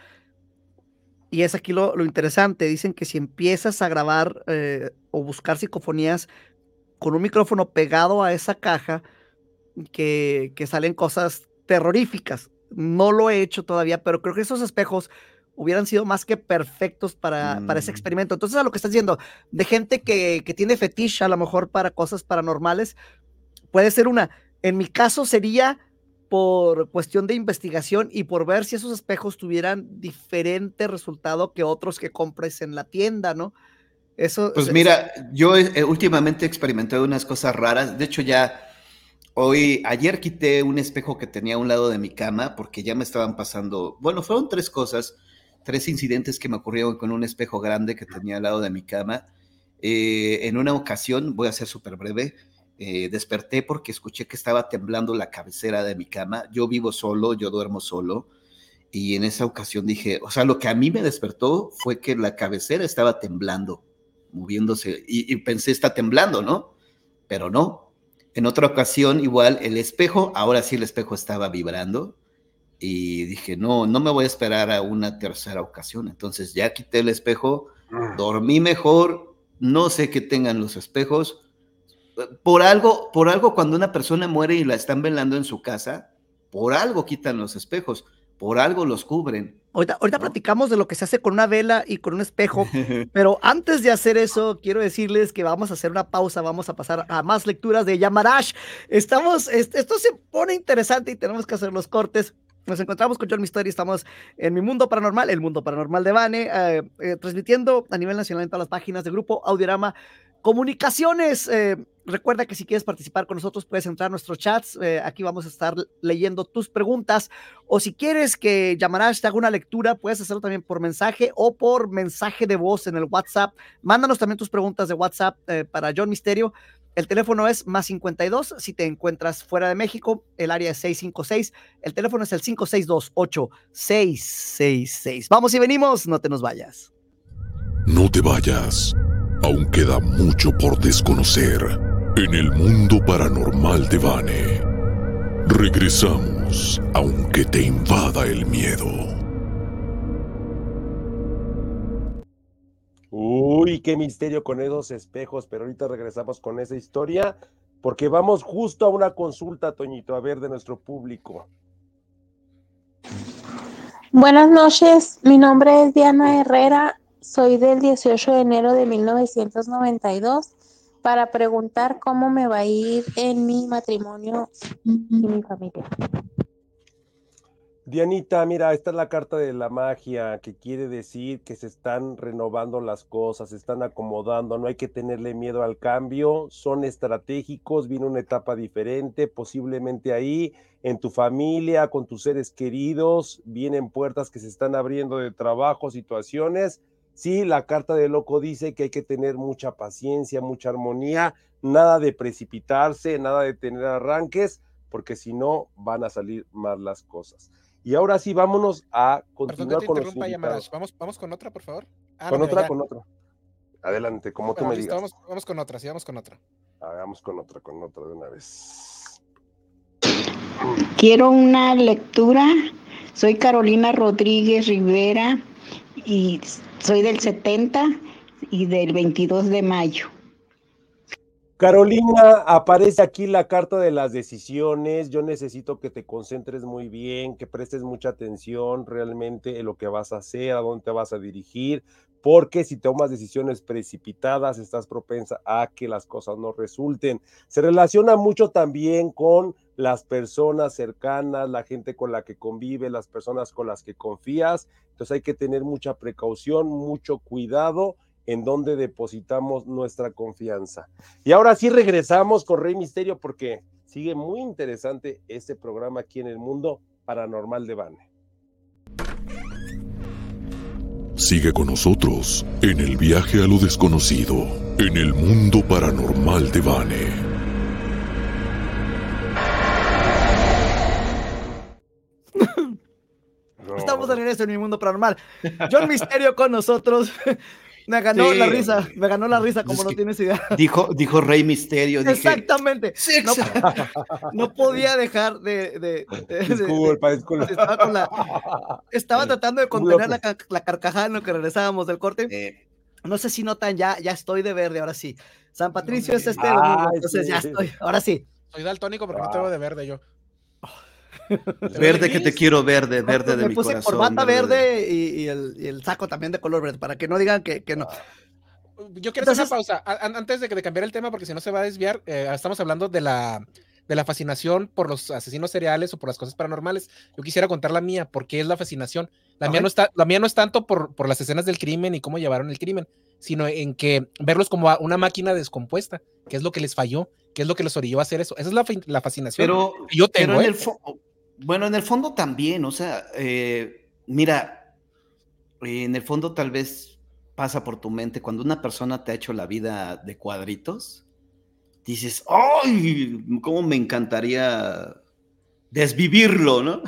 y es aquí lo, lo interesante, dicen que si empiezas a grabar eh, o buscar psicofonías con un micrófono pegado a esa caja, que, que salen cosas terroríficas. No lo he hecho todavía, pero creo que esos espejos hubieran sido más que perfectos para, mm. para ese experimento. Entonces, a lo que estás diciendo, de gente que, que tiene fetiche a lo mejor para cosas paranormales, puede ser una. En mi caso sería por cuestión de investigación y por ver si esos espejos tuvieran diferente resultado que otros que compres en la tienda, ¿no? Eso, pues mira, yo eh, últimamente he experimentado unas cosas raras. De hecho, ya hoy, ayer quité un espejo que tenía a un lado de mi cama porque ya me estaban pasando, bueno, fueron tres cosas, tres incidentes que me ocurrieron con un espejo grande que tenía al lado de mi cama. Eh, en una ocasión, voy a ser súper breve, eh, desperté porque escuché que estaba temblando la cabecera de mi cama. Yo vivo solo, yo duermo solo, y en esa ocasión dije, o sea, lo que a mí me despertó fue que la cabecera estaba temblando, moviéndose, y, y pensé, está temblando, ¿no? Pero no. En otra ocasión, igual, el espejo, ahora sí el espejo estaba vibrando, y dije, no, no me voy a esperar a una tercera ocasión. Entonces ya quité el espejo, dormí mejor, no sé qué tengan los espejos. Por algo, por algo cuando una persona muere y la están velando en su casa, por algo quitan los espejos, por algo los cubren. Ahorita, ahorita ¿no? platicamos de lo que se hace con una vela y con un espejo, pero antes de hacer eso, quiero decirles que vamos a hacer una pausa, vamos a pasar a más lecturas de Yamarash. Estamos, esto se pone interesante y tenemos que hacer los cortes. Nos encontramos con John Misterio, estamos en Mi Mundo Paranormal, el Mundo Paranormal de Vane, eh, eh, transmitiendo a nivel nacional en todas las páginas de Grupo Audiorama Comunicaciones. Eh, recuerda que si quieres participar con nosotros puedes entrar a nuestros chats, eh, aquí vamos a estar leyendo tus preguntas, o si quieres que Yamarash te haga una lectura, puedes hacerlo también por mensaje o por mensaje de voz en el WhatsApp. Mándanos también tus preguntas de WhatsApp eh, para John Misterio. El teléfono es más cincuenta y dos, si te encuentras fuera de México, el área es seis cinco seis, el teléfono es el cinco seis dos, ocho seis seis seis. Vamos y venimos, no te nos vayas. No te vayas, aún queda mucho por desconocer en el mundo paranormal de Vane. Regresamos, aunque te invada el miedo. Uy, qué misterio con esos espejos, pero ahorita regresamos con esa historia, porque vamos justo a una consulta, Toñito, a ver, de nuestro público. Buenas noches, mi nombre es Diana Herrera, soy del dieciocho de enero de mil novecientos noventa y dos, para preguntar cómo me va a ir en mi matrimonio y mi familia. Dianita, mira, esta es la carta de la magia, que quiere decir que se están renovando las cosas, se están acomodando, no hay que tenerle miedo al cambio, son estratégicos, viene una etapa diferente, posiblemente ahí, en tu familia, con tus seres queridos, vienen puertas que se están abriendo de trabajo, situaciones. Sí, la carta del loco dice que hay que tener mucha paciencia, mucha armonía, nada de precipitarse, nada de tener arranques, porque si no van a salir mal las cosas. Y ahora sí, vámonos a continuar con los invitados. Vamos, vamos con otra, por favor. Ah, con no, otra, ya. con otra. Adelante, como bueno, tú me listo, digas. Vamos, vamos con otra, sí, vamos con otra. Hagamos con otra, con otra de una vez. Quiero una lectura. Soy Carolina Rodríguez Rivera y soy del setenta y del veintidós de mayo. Carolina, aparece aquí la carta de las decisiones. Yo necesito que te concentres muy bien, que prestes mucha atención realmente en lo que vas a hacer, a dónde te vas a dirigir, porque si tomas decisiones precipitadas, estás propensa a que las cosas no resulten. Se relaciona mucho también con las personas cercanas, la gente con la que convive, las personas con las que confías. Entonces hay que tener mucha precaución, mucho cuidado en donde depositamos nuestra confianza. Y ahora sí regresamos con Rey Misterio, porque sigue muy interesante este programa aquí en el Mundo Paranormal de Vane. Sigue con nosotros en el viaje a lo desconocido, en el Mundo Paranormal de Vane. No. Estamos de regreso en Mi Mundo Paranormal. John Misterio con nosotros. Me ganó sí, la risa, me ganó la risa, como no tienes idea. Dijo, dijo Rey Misterio. Dije, exactamente. Sí, no, no podía dejar de... de, de disculpa, de, disculpa. Estaba, con la, estaba tratando de contener la, la carcajada en lo que regresábamos del corte. Eh. No sé si notan, ya, ya estoy de verde, ahora sí. San Patricio no, es este domingo, entonces sí. ya estoy, ahora sí. Soy daltónico porque ah. no tengo de verde yo. Verde que te quiero verde, verde de me mi puse corazón. Corbata verde, verde y, y, el, y el saco también de color verde, para que no digan que, que no. Yo quiero Entonces, hacer una pausa, antes de, que, de cambiar el tema, porque si no se va a desviar, eh, estamos hablando de la, de la fascinación por los asesinos seriales o por las cosas paranormales. Yo quisiera contar la mía, porque es la fascinación. La, mía no, está, la mía no es tanto por, por las escenas del crimen y cómo llevaron el crimen, sino en que verlos como una máquina descompuesta, que es lo que les falló, que es lo que les orilló a hacer eso. Esa es la, la fascinación pero, que yo tengo. Pero en ¿eh? el fo- Bueno, en el fondo también, o sea, eh, mira, en el fondo tal vez pasa por tu mente cuando una persona te ha hecho la vida de cuadritos, dices, ¡ay! ¿Cómo me encantaría desvivirlo, ¿no?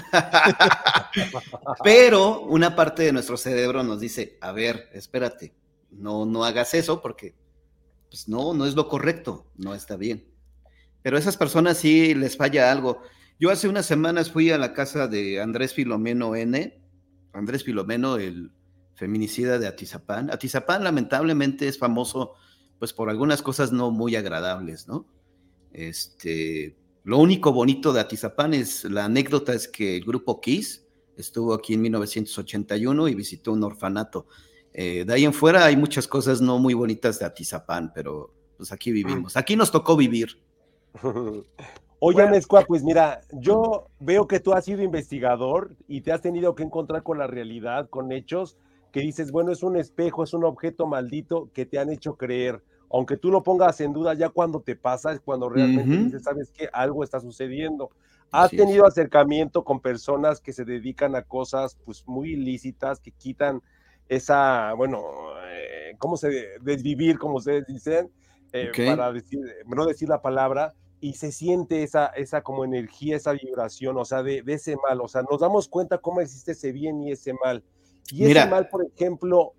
Pero una parte de nuestro cerebro nos dice, a ver, espérate, no, no hagas eso porque pues no, no es lo correcto, no está bien. Pero a esas personas sí les falla algo. Yo hace unas semanas fui a la casa de Andrés Filomeno N., Andrés Filomeno, el feminicida de Atizapán. Atizapán lamentablemente es famoso pues por algunas cosas no muy agradables, ¿no? Este, lo único bonito de Atizapán es, la anécdota es que el grupo Kiss estuvo aquí en mil novecientos ochenta y uno y visitó un orfanato. Eh, de ahí en fuera hay muchas cosas no muy bonitas de Atizapán, pero pues aquí vivimos, aquí nos tocó vivir. Oye, Bueno. Mezcua, pues mira, yo veo que tú has sido investigador y te has tenido que encontrar con la realidad, con hechos que dices, bueno, es un espejo, es un objeto maldito que te han hecho creer. Aunque tú lo pongas en duda, ya cuando te pasa es cuando realmente Ujú. dices, ¿sabes qué? Algo está sucediendo. Has Así es. tenido acercamiento con personas que se dedican a cosas pues muy ilícitas, que quitan esa, bueno, eh, ¿cómo se desvivir, como ustedes dicen? Eh, Ok. para decir, no decir la palabra, y se siente esa, esa como energía, esa vibración, o sea, de, de ese mal, o sea, nos damos cuenta cómo existe ese bien y ese mal. Y ese mal, Mira, por ejemplo,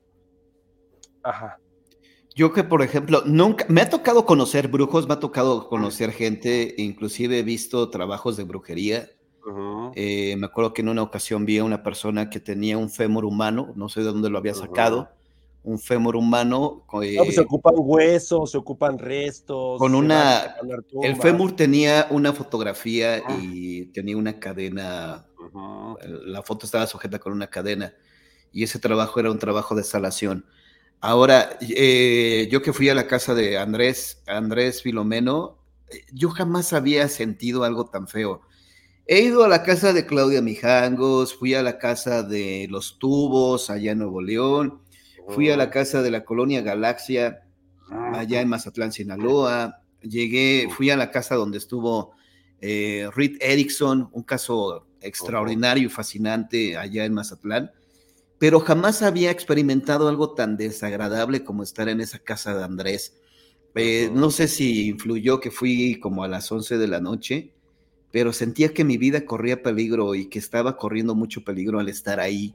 ajá, yo que, por ejemplo, nunca, me ha tocado conocer brujos, me ha tocado conocer gente, inclusive he visto trabajos de brujería. ujú, Eh, me acuerdo que en una ocasión vi a una persona que tenía un fémur humano, no sé de dónde lo había ujú. sacado, un fémur humano No, pues se eh, ocupan huesos, se ocupan restos, con se van a una, sacar el tumbas. fémur tenía una fotografía y tenía una cadena, Ujú, la foto estaba sujeta con una cadena y ese trabajo era un trabajo de salación. Ahora, eh, yo que fui a la casa de Andrés, Andrés Filomeno, eh, yo jamás había sentido algo tan feo. He ido a la casa de Claudia Mijangos, fui a la casa de Los Tubos, allá en Nuevo León, fui a la ujú, casa de la Colonia Galaxia, allá en Mazatlán, Sinaloa, llegué, fui a la casa donde estuvo eh, Reed Erickson, un caso ujú, extraordinario y fascinante allá en Mazatlán, pero jamás había experimentado algo tan desagradable como estar en esa casa de Andrés. Eh, ujú. no sé si influyó que fui como a las once de la noche, pero sentía que mi vida corría peligro y que estaba corriendo mucho peligro al estar ahí.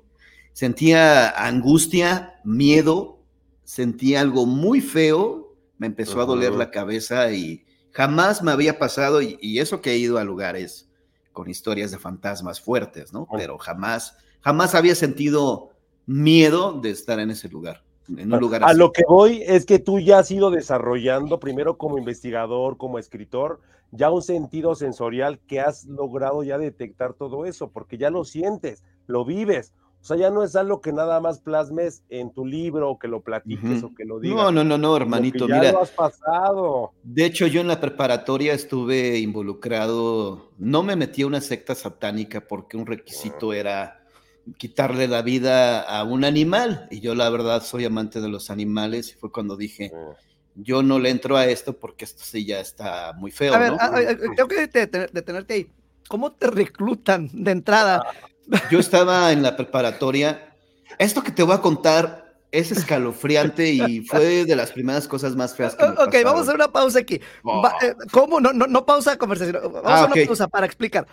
Sentía angustia, miedo, sentía algo muy feo, me empezó a doler Ujú. la cabeza y jamás me había pasado, y, y eso que he ido a lugares con historias de fantasmas fuertes, ¿no? Bueno, Pero jamás, jamás había sentido miedo de estar en ese lugar, en un lugar a lo así. que voy es que tú ya has ido desarrollando, primero como investigador, como escritor, ya un sentido sensorial que has logrado ya detectar todo eso, porque ya lo sientes, lo vives. O sea, ya no es algo que nada más plasmes en tu libro, o que lo platiques, o Ujú. que lo No, digas, no, no, no, sino que hermanito, ya lo mira, has pasado. de hecho, yo en la preparatoria estuve involucrado, no me metí a una secta satánica porque un requisito era quitarle la vida a un animal, y yo la verdad soy amante de los animales, y fue cuando dije, yo no le entro a esto porque esto sí ya está muy A feo, ver, ¿no? a- a- tengo que detener- detenerte ahí. ¿Cómo te reclutan de entrada? Yo estaba en la preparatoria, esto que te voy a contar es escalofriante y fue de las primeras cosas más feas que me O- Ok, vamos a hacer pasaron. una pausa aquí. Va- Oh. eh, ¿Cómo? No, no, no pausa de conversación. Vamos a Ah, hacer ok. una pausa para explicar.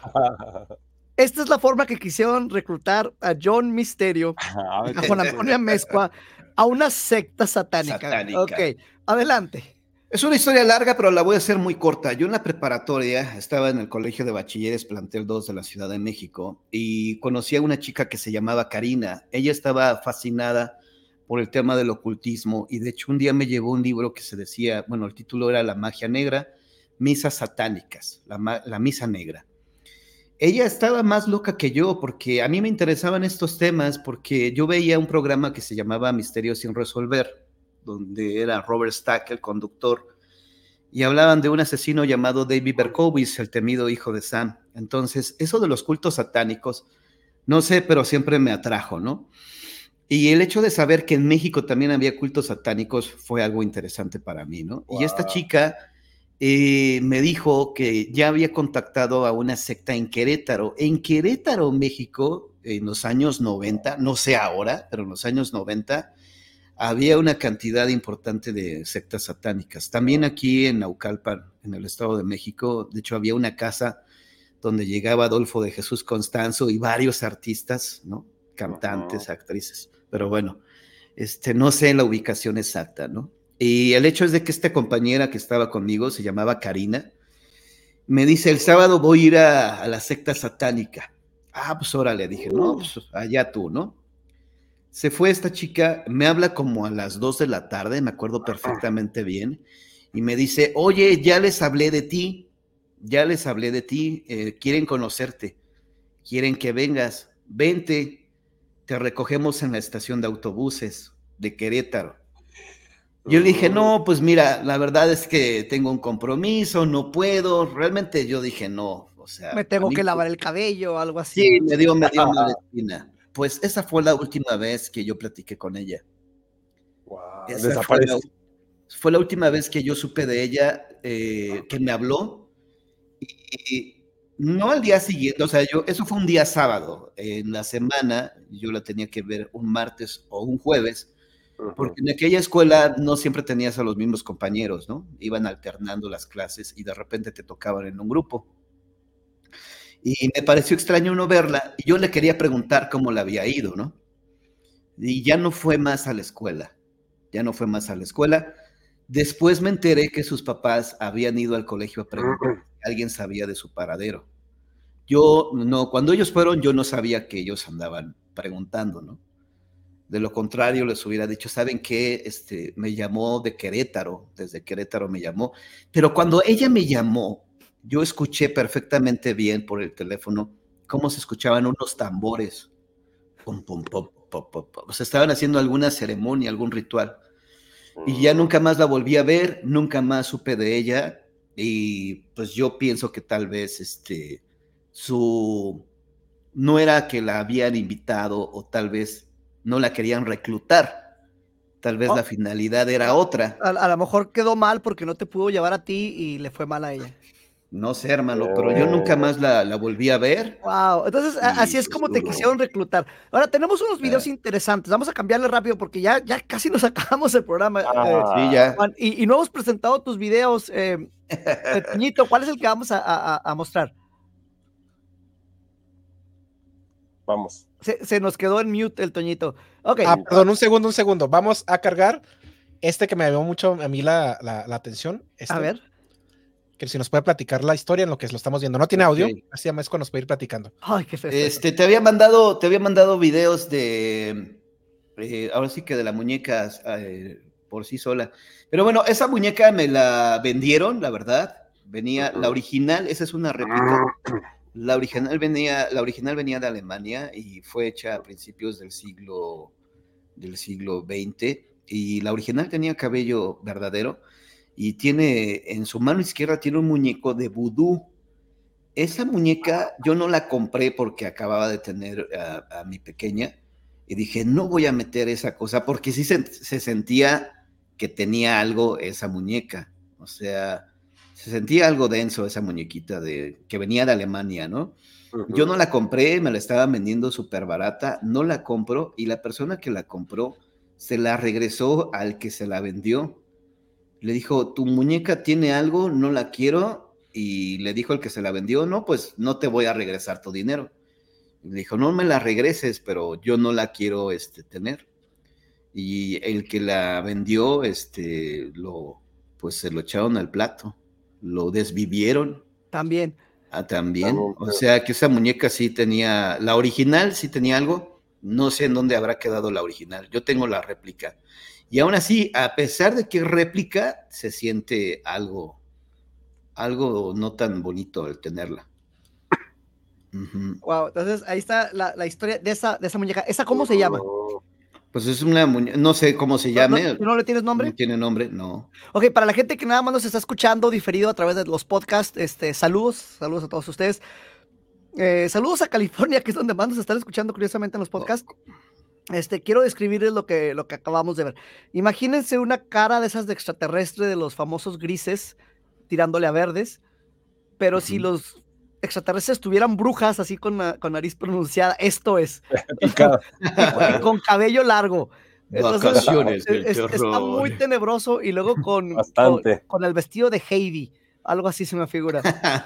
Esta es la forma que quisieron reclutar a John Misterio, a Juan Antonio Amezcua, a una secta satánica. Ok, Satánica. adelante. Es una historia larga, pero la voy a hacer muy corta. Yo en la preparatoria estaba en el Colegio de Bachilleres Plantel dos de la Ciudad de México y conocí a una chica que se llamaba Karina. Ella estaba fascinada por el tema del ocultismo y de hecho un día me llevó un libro que se decía, bueno, el título era La magia negra, misas satánicas, la, ma la misa negra. Ella estaba más loca que yo porque a mí me interesaban estos temas porque yo veía un programa que se llamaba Misterios sin resolver, donde era Robert Stack el conductor, y hablaban de un asesino llamado David Berkowitz, el temido hijo de Sam. Entonces, eso de los cultos satánicos, no sé, pero siempre me atrajo, ¿no? Y el hecho de saber que en México también había cultos satánicos fue algo interesante para mí, ¿no? Wow. Y esta chica eh, me dijo que ya había contactado a una secta en Querétaro. En Querétaro, México, en los años noventa, no sé ahora, pero en los años noventa, había una cantidad importante de sectas satánicas. También aquí en Naucalpan, en el Estado de México, de hecho había una casa donde llegaba Adolfo de Jesús Constanzo y varios artistas, ¿no? Cantantes, actrices, pero bueno, este, no sé la ubicación exacta, ¿no? Y el hecho es de que esta compañera que estaba conmigo, se llamaba Karina, me dice, el sábado voy a ir a, a la secta satánica. Ah, pues órale, dije, no, pues allá tú, ¿no? Se fue esta chica, me habla como a las dos de la tarde, me acuerdo perfectamente bien, y me dice, oye, ya les hablé de ti, ya les hablé de ti, eh, quieren conocerte, quieren que vengas, vente, te recogemos en la estación de autobuses de Querétaro. Yo le dije, no, pues mira, la verdad es que tengo un compromiso, no puedo. Realmente yo dije, no, o sea. Me tengo a mí, que lavar el cabello, algo así. Sí, me dio, me dio mala espina. Pues esa fue la última vez que yo platiqué con ella. Wow, Esa fue la, fue la última vez que yo supe de ella, eh, que me habló. Y, y no al día siguiente, o sea, yo, eso fue un día sábado. En la semana yo la tenía que ver un martes o un jueves. Porque en aquella escuela no siempre tenías a los mismos compañeros, ¿no? Iban alternando las clases y de repente te tocaban en un grupo. Y me pareció extraño no verla, y yo le quería preguntar cómo le había ido, ¿no? Y ya no fue más a la escuela, ya no fue más a la escuela. Después me enteré que sus papás habían ido al colegio a preguntar si alguien sabía de su paradero. Yo, no, cuando ellos fueron, yo no sabía que ellos andaban preguntando, ¿no? De lo contrario, les hubiera dicho, ¿saben qué? Este, me llamó de Querétaro, desde Querétaro me llamó, pero cuando ella me llamó, yo escuché perfectamente bien por el teléfono cómo se escuchaban unos tambores. Pum, pum, pum, pum, pum, pum. O sea, estaban haciendo alguna ceremonia, algún ritual. Y ya nunca más la volví a ver, nunca más supe de ella, y pues yo pienso que tal vez este, su... no era que la habían invitado o tal vez no la querían reclutar. Tal vez oh. la finalidad era otra. A, a lo mejor quedó mal porque no te pudo llevar a ti y le fue mal a ella. No sé, hermano, pero yo nunca más la, la volví a ver. Wow, entonces y así es como te quisieron reclutar. Ahora tenemos unos videos ah. interesantes. Vamos a cambiarle rápido porque ya, ya casi nos acabamos el programa. Ah, eh, sí, ya. Juan, y, y no hemos presentado tus videos. Eh, Toñito, ¿cuál es el que vamos a, a, a mostrar? Vamos. Se, se nos quedó en mute el Toñito. Okay. Ah, perdón, un segundo, un segundo. Vamos a cargar este que me llamó mucho a mí la, la, la atención. Este, a ver. Que si nos puede platicar la historia en lo que lo estamos viendo. No tiene audio, okay. Así además nos puede ir platicando. Ay, qué feo. Este, te había mandado, te había mandado videos de, eh, ahora sí que de la muñeca eh, por sí sola. Pero bueno, esa muñeca me la vendieron, la verdad. Venía, uh-huh. la original, esa es una réplica. La original venía, la original venía de Alemania y fue hecha a principios del siglo, del siglo veinte. Y la original tenía cabello verdadero. Y tiene, en su mano izquierda tiene un muñeco de vudú. Esa muñeca yo no la compré porque acababa de tener a, a mi pequeña y dije, no voy a meter esa cosa porque sí se, se sentía que tenía algo esa muñeca. O sea, se sentía algo denso esa muñequita de, que venía de Alemania, ¿no? Uh-huh. Yo no la compré, me la estaban vendiendo súper barata, no la compro y la persona que la compró se la regresó al que se la vendió. Le dijo, tu muñeca tiene algo, no la quiero, y le dijo el que se la vendió, no, pues no te voy a regresar tu dinero. Y le dijo, no me la regreses, pero yo no la quiero este, tener. Y el que la vendió, este, lo, pues se lo echaron al plato, lo desvivieron. También. Ah, también. O sea que esa muñeca sí tenía, la original sí tenía algo, no sé en dónde habrá quedado la original, yo tengo la réplica. Y aún así, a pesar de que es réplica, se siente algo, algo no tan bonito el tenerla. Uh-huh. Wow, entonces ahí está la, la historia de esa, de esa muñeca. ¿Esa cómo se llama? Pues es una muñeca, no sé cómo se llame. ¿No, no, ¿no le tienes nombre? No tiene nombre, no. Ok, para la gente que nada más nos está escuchando diferido a través de los podcasts, este, saludos, saludos a todos ustedes. Eh, saludos a California, que es donde más nos están escuchando curiosamente en los podcasts. Este, quiero describirles lo que, lo que acabamos de ver. Imagínense una cara de esas de extraterrestre de los famosos grises tirándole a verdes, pero uh-huh. si los extraterrestres tuvieran brujas así con, con nariz pronunciada, esto es, y con, y con cabello largo. Entonces, Vacaciones del es, terror. Está muy tenebroso y luego con, con, con el vestido de Heidi, algo así se me figura.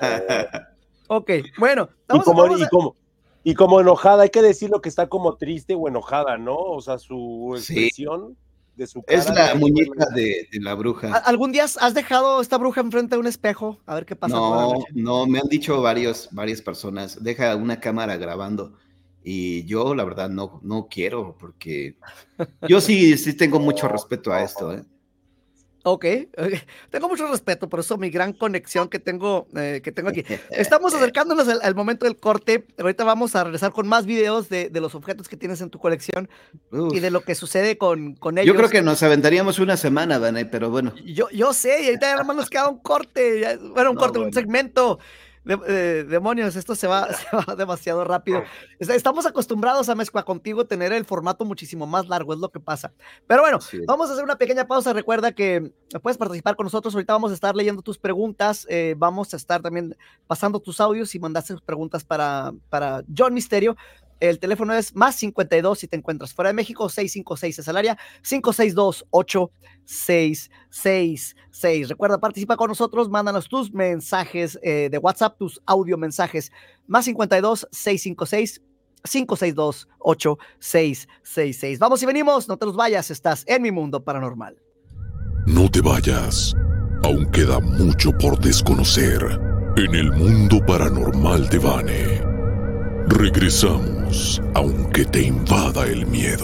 Ok, bueno. ¿Y cómo, a... y, como, y como enojada, hay que decirlo que está como triste o enojada, ¿no? O sea, su expresión sí. de su cara. Es la muñeca de, de la bruja. ¿Algún día has dejado esta bruja enfrente de un espejo? A ver qué pasa. No, no, me han dicho varios, varias personas, deja una cámara grabando. Y yo, la verdad, no, no quiero, porque yo sí, sí tengo mucho respeto a esto, ¿eh? Ok, okay. Tengo mucho respeto, por eso mi gran conexión que tengo, eh, que tengo aquí. Estamos acercándonos al, al momento del corte. Ahorita vamos a regresar con más videos de, de los objetos que tienes en tu colección Uf. y de lo que sucede con, con ellos. Yo creo que nos aventaríamos una semana, Dani, pero bueno. Yo, yo sé, y ahorita ya nada más nos queda un corte, ya, bueno, un No, corte, bueno. un segmento. De, eh, demonios, esto se va, se va demasiado rápido. Estamos acostumbrados a Mezcua contigo tener el formato muchísimo más largo, es lo que pasa. Pero bueno, Sí. vamos a hacer una pequeña pausa. Recuerda que puedes participar con nosotros. Ahorita vamos a estar leyendo tus preguntas. Eh, vamos a estar también pasando tus audios y mandaste tus preguntas para, para John Misterio. El teléfono es más cincuenta y dos si te encuentras fuera de México, seis cinco seis es el área, cinco seis dos, ocho seis seis seis. Recuerda, participa con nosotros, mándanos tus mensajes eh, de WhatsApp, tus audio mensajes, más cincuenta y dos, seis cinco seis, cinco seis dos, ocho seis seis seis. Vamos y venimos, no te nos vayas, estás en Mi Mundo Paranormal. No te vayas, aún queda mucho por desconocer en el mundo paranormal de Vane. Regresamos, aunque te invada el miedo.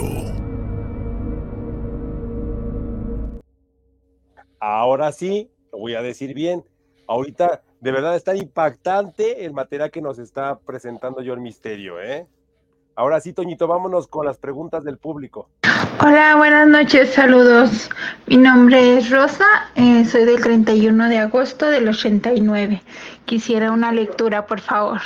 Ahora sí, lo voy a decir bien. Ahorita, de verdad, está impactante el material que nos está presentando John Misterio, ¿eh? Ahora sí, Toñito, vámonos con las preguntas del público. Hola, buenas noches, saludos. Mi nombre es Rosa, eh, soy del treinta y uno de agosto del ochenta y nueve. Quisiera una lectura, por favor.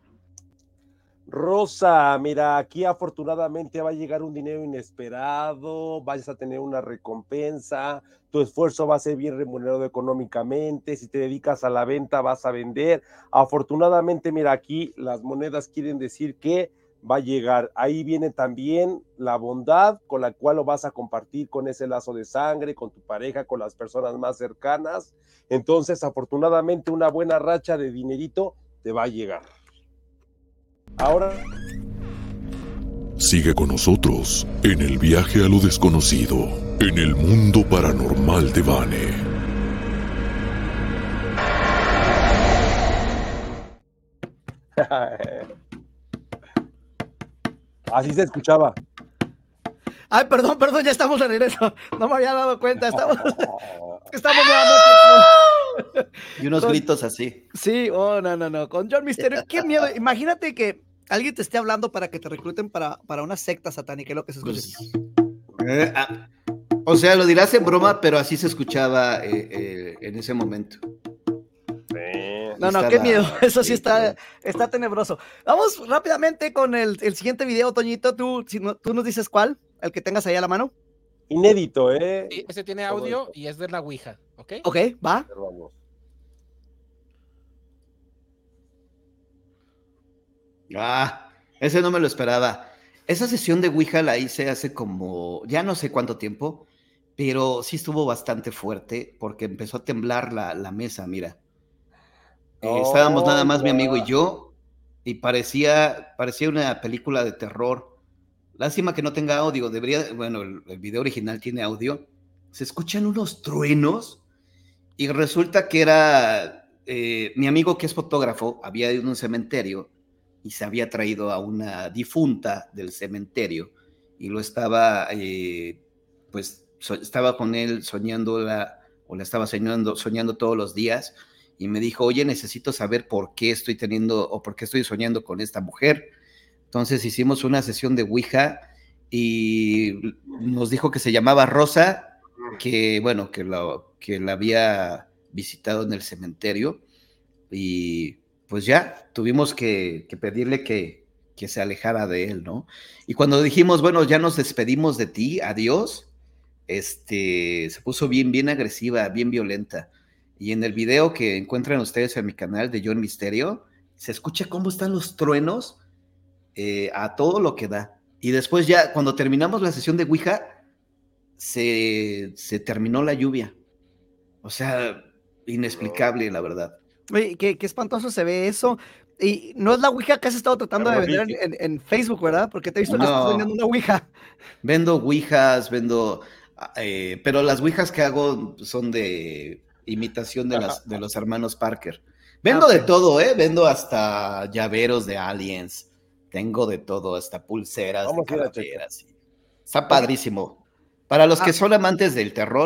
Rosa, mira, aquí afortunadamente va a llegar un dinero inesperado, vas a tener una recompensa, tu esfuerzo va a ser bien remunerado económicamente, si te dedicas a la venta vas a vender. Afortunadamente, mira, aquí las monedas quieren decir que va a llegar. Ahí viene también la bondad con la cual lo vas a compartir con ese lazo de sangre, con tu pareja, con las personas más cercanas. Entonces, afortunadamente, una buena racha de dinerito te va a llegar. Ahora sigue con nosotros en el viaje a lo desconocido, en el mundo paranormal de Vane. Así se escuchaba. Ay, perdón, perdón, ya estamos de regreso. No me había dado cuenta. Estamos, estamos nuevamente. Y unos con, gritos así. Sí, oh, no, no, no. Con John Misterio. Qué miedo. Imagínate que alguien te esté hablando para que te recluten para, para una secta satánica, es lo que se escucha. Pues, eh, ah, o sea, lo dirás en broma, pero así se escuchaba eh, eh, en ese momento. No, no, qué miedo. Eso sí está, está tenebroso. Vamos rápidamente con el, el siguiente video, Toñito. ¿Tú, si no, ¿Tú nos dices cuál? El que tengas ahí a la mano. Inédito, ¿eh? Sí, ese tiene audio y es de la Ouija, ¿ok? Ok, va. Ah, ese no me lo esperaba. Esa sesión de Ouija la hice hace como, ya no sé cuánto tiempo, pero sí estuvo bastante fuerte porque empezó a temblar la, la mesa, mira. Eh, Oh, estábamos nada más ya. mi amigo y yo, y parecía, parecía una película de terror. Lástima que no tenga audio, debería, bueno, el, el video original tiene audio. Se escuchan unos truenos y resulta que era eh, mi amigo que es fotógrafo, había ido a un cementerio y se había traído a una difunta del cementerio y lo estaba, eh, pues, so, estaba con él soñándola, o la estaba soñando, soñando todos los días, y me dijo, oye, necesito saber por qué estoy teniendo, o por qué estoy soñando con esta mujer. Entonces hicimos una sesión de Ouija y nos dijo que se llamaba Rosa, que, bueno, que, lo, que la había visitado en el cementerio, y pues ya tuvimos que, que pedirle que, que se alejara de él, ¿no? Y cuando dijimos, bueno, ya nos despedimos de ti, adiós, este, se puso bien, bien agresiva, bien violenta. Y en el video que encuentran ustedes en mi canal de John Misterio, se escucha cómo están los truenos eh, a todo lo que da. Y después ya, cuando terminamos la sesión de Ouija, se, se terminó la lluvia. O sea, inexplicable, la verdad. Oye, qué, qué espantoso se ve eso. Y no es la Ouija que has estado tratando de vender en, en, en Facebook, ¿verdad? Porque te he visto que No. estás vendiendo una Ouija. Vendo Ouijas, vendo... Eh, pero las Ouijas que hago son de imitación de, las, de los hermanos Parker. Vendo de todo, ¿eh? Vendo hasta llaveros de aliens. Tengo de todo, hasta pulseras de calaveras. Está padrísimo. Para los que son amantes del terror,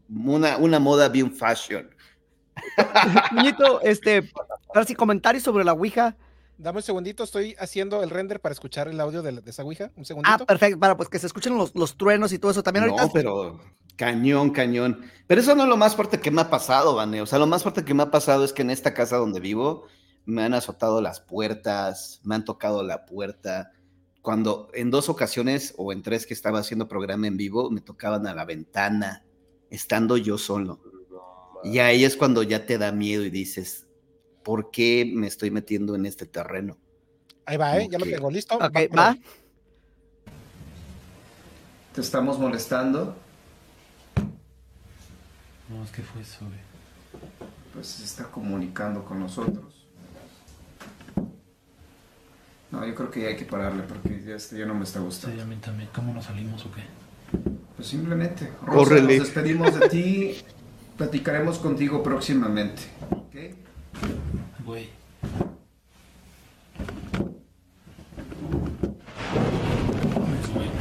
una, una moda bien fashion. Niñito, este, ahora sí, comentarios sobre la Ouija. Dame un segundito, estoy haciendo el render para escuchar el audio de, la- de esa Ouija. Un segundito. Ah, perfecto, para pues que se escuchen los, los truenos y todo eso. También No, ahorita. pero cañón, cañón. Pero eso no es lo más fuerte que me ha pasado, Vane. O sea, lo más fuerte que me ha pasado es que en esta casa donde vivo me han azotado las puertas, me han tocado la puerta. Cuando en dos ocasiones o en tres que estaba haciendo programa en vivo, me tocaban a la ventana, estando yo solo. Y ahí es cuando ya te da miedo y dices, ¿por qué me estoy metiendo en este terreno? Ahí va, ¿eh? Como Ya lo que- tengo listo. Ok, Va, va. ¿Te estamos molestando? No, es que fue eso, güey. Pues se está comunicando con nosotros. No, yo creo que ya hay que pararle porque ya, este, ya no me está Sí, gustando. a mí también. ¿Cómo nos salimos o qué? Pues simplemente, Rosa, Córrele. nos despedimos de ti. Platicaremos contigo próximamente. ¿Ok? Güey. Mames, güey.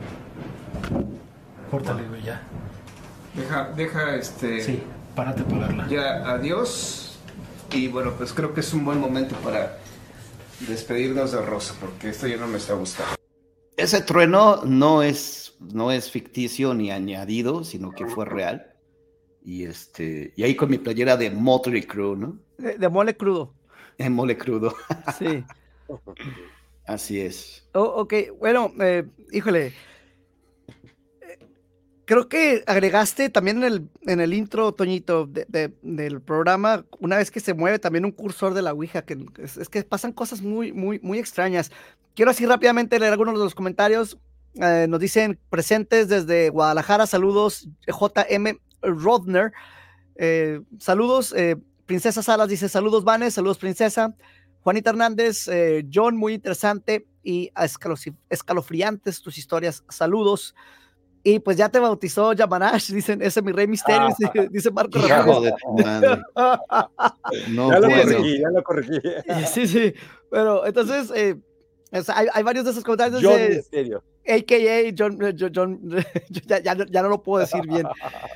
Córtale, güey, ya. Deja, deja este. Sí, párate a apagarla. Ya, adiós. Y bueno, pues creo que es un buen momento para despedirnos de Rosa, porque esto ya no me está gustando. Ese trueno no es, no es ficticio ni añadido, sino que fue real. Y este, y ahí con mi playera de Motley Crue, ¿no? De, de mole crudo. En mole crudo. Sí. Así es. Oh, ok, bueno, eh, híjole. Eh, Creo que agregaste también en el, en el intro, Toñito, de- de- del programa, una vez que se mueve también un cursor de la Ouija, que es, es que pasan cosas muy, muy, muy extrañas. Quiero así rápidamente leer algunos de los comentarios. Eh, nos dicen presentes desde Guadalajara, saludos, J M Rodner. Eh, saludos, eh, Princesa Salas dice saludos, Vanes, saludos, Princesa. Juanita Hernández, eh, John, muy interesante y escalo- escalofriantes tus historias, saludos. Y pues ya te bautizó Yamanash, dicen, ese es mi rey misterio, dice, dice Marco Hijo Ramírez. de tu madre. No ya lo puedo. corregí, ya lo corregí. Sí, sí, pero entonces eh, o sea, hay, hay varios de esos comentarios. John de, Misterio. A K A John, eh, John, John- ya, ya no- ya no lo puedo decir bien.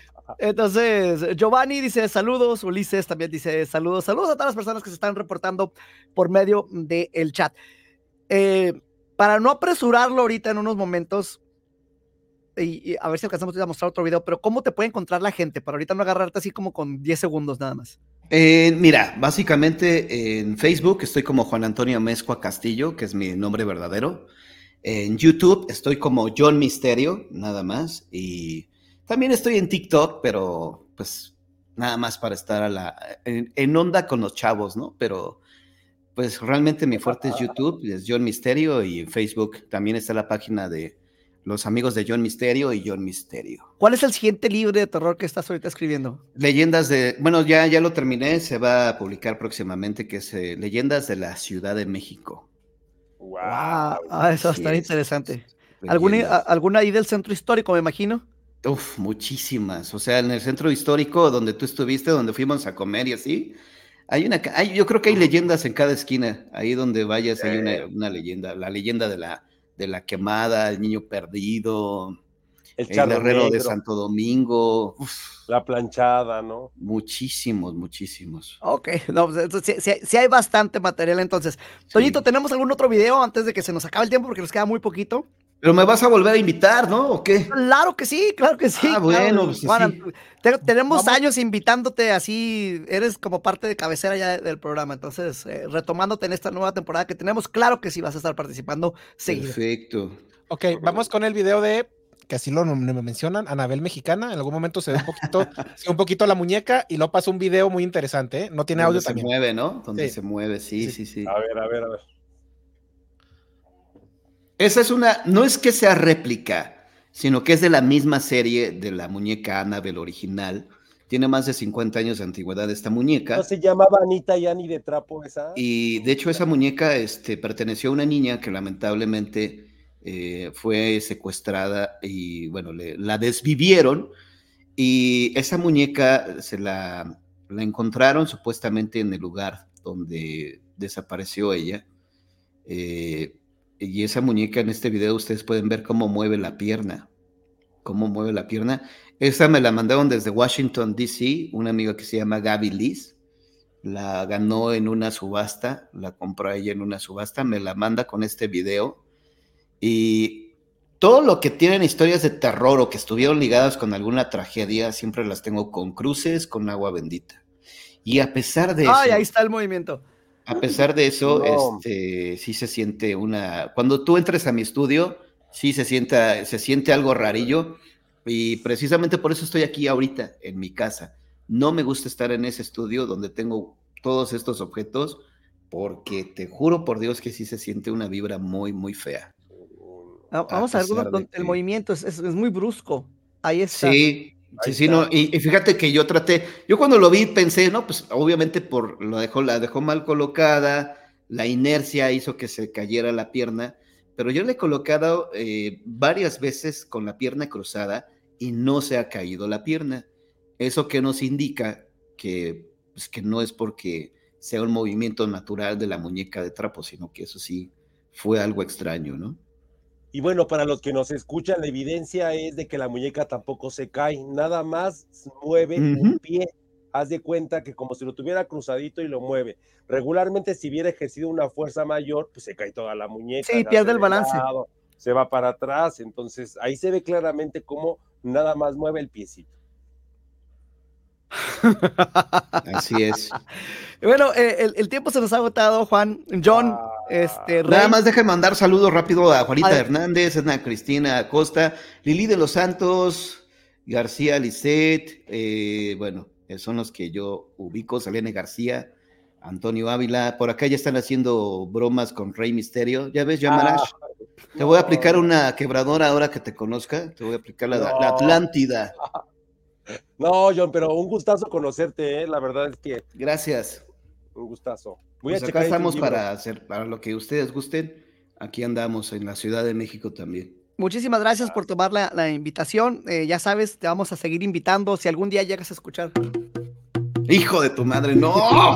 Entonces, Giovanni dice saludos, Ulises también dice saludos, saludos a todas las personas que se están reportando por medio del chat. Eh, para no apresurarlo ahorita en unos momentos, y, y a ver si alcanzamos a mostrar otro video, pero ¿cómo te puede encontrar la gente? Para ahorita no agarrarte así como con diez segundos nada más. Eh, mira, básicamente en Facebook estoy como Juan Antonio Mezcua Castillo, que es mi nombre verdadero. En YouTube estoy como John Misterio, nada más. Y también estoy en TikTok, pero pues nada más para estar a la, en, en onda con los chavos, ¿no? Pero pues realmente mi fuerte es YouTube, es John Misterio, y en Facebook también está la página de los amigos de John Misterio y John Misterio. ¿Cuál es el siguiente libro de terror que estás ahorita escribiendo? Leyendas de, bueno, ya, ya lo terminé, se va a publicar próximamente, que es eh, Leyendas de la Ciudad de México. Wow. Ah, eso va a estar Sí, interesante. es- ¿Alguna, leyendas. a- ¿Alguna ahí del centro histórico, me imagino? Uf, muchísimas. O sea, en el centro histórico donde tú estuviste, donde fuimos a comer y así, hay una, ca- hay, yo creo que hay leyendas en cada esquina. Ahí donde vayas hay una, una leyenda. La leyenda de la, de la quemada, el niño perdido, El el charro herrero de negro, Santo Domingo. Uf, la planchada, ¿no? muchísimos, muchísimos. Ok, no, pues, entonces, sí, sí- sí hay bastante material entonces. Toñito, ¿tenemos algún otro video antes de que se nos acabe el tiempo porque nos queda muy poquito? Pero me vas a volver a invitar, ¿no? ¿O qué? Claro que sí, claro que sí. Ah, claro, bueno, pues Juan, sí. te- tenemos Vamos. años invitándote así, eres como parte de cabecera ya del programa, entonces eh, retomándote en esta nueva temporada que tenemos, claro que sí vas a estar participando seguido. Perfecto. Ok, vamos con el video de, que así lo nom- me mencionan, Anabel Mexicana. En algún momento se ve un poquito, se ve un poquito la muñeca y luego pasa un video muy interesante, ¿eh? No tiene Donde audio se también. mueve, ¿no? Donde Sí. se mueve, sí, Sí. sí, sí. A ver, a ver, a ver. Esa es una, no es que sea réplica, sino que es de la misma serie de la muñeca Annabelle original. Tiene más de cincuenta años de antigüedad esta muñeca. ¿No se llamaba Anita y Annie de Trapo esa? Y de hecho esa muñeca este, perteneció a una niña que lamentablemente eh, fue secuestrada y bueno, le- la desvivieron. Y esa muñeca se la, la encontraron supuestamente en el lugar donde desapareció ella. Eh, y esa muñeca en este video ustedes pueden ver cómo mueve la pierna. cómo mueve la pierna. Esta me la mandaron desde Washington, D C, una amiga que se llama Gaby Liz. La ganó en una subasta, la compró ella en una subasta, me la manda con este video. Y todo lo que tienen historias de terror o que estuvieron ligadas con alguna tragedia, siempre las tengo con cruces, con agua bendita. Y a pesar de Ay, eso... ahí está el movimiento. A pesar de eso, No. este, sí se siente una... Cuando tú entres a mi estudio, sí se siente, se siente algo rarillo, y precisamente por eso estoy aquí ahorita, en mi casa. No me gusta estar en ese estudio donde tengo todos estos objetos, porque te juro por Dios que sí se siente una vibra muy, muy fea. Ah, Vamos a, a ver, pesar de el que... movimiento es, es, es muy brusco. Ahí está. Sí, Ahí sí, sí, está. no, y, y fíjate que yo traté, yo cuando lo vi pensé, no, pues obviamente por lo dejó, la dejó mal colocada, la inercia hizo que se cayera la pierna, pero yo le he colocado eh, varias veces con la pierna cruzada y no se ha caído la pierna. Eso que nos indica que, pues, que no es porque sea un movimiento natural de la muñeca de trapo, sino que eso sí fue algo extraño, ¿no? Y bueno, para los que nos escuchan, la evidencia es de que la muñeca tampoco se cae, nada más mueve Ujú. un pie. Haz de cuenta que como si lo tuviera cruzadito y lo mueve. Regularmente, si hubiera ejercido una fuerza mayor, pues se cae toda la muñeca. Sí, se pierde hace el de balance. lado, se va para atrás. Entonces, ahí se ve claramente cómo nada más mueve el piecito. Así es. Bueno, eh, el, el tiempo se nos ha agotado, Juan. John, Ah, este, Nada Rey. más dejen mandar saludos rápido a Juanita Ad- Hernández, Ana Cristina Acosta, Lili de los Santos, García Lisset, eh, bueno, eh, son los que yo ubico, Selene García, Antonio Ávila. Por acá ya están haciendo bromas con Rey Misterio. ¿Ya ves, Yamarash? Ah, Te voy a no, aplicar una quebradora ahora que te conozca. Te voy a aplicar la, la no. Atlántida. No, John, pero un gustazo conocerte, ¿eh? La verdad es que Gracias. un gustazo. Voy Pues a acá checar ahí tus estamos libros. para hacer, para lo que ustedes gusten. Aquí andamos en la Ciudad de México también. Muchísimas gracias por tomar la, la invitación. Eh, ya sabes, te vamos a seguir invitando si algún día llegas a escuchar. ¡Hijo de tu madre! ¡No!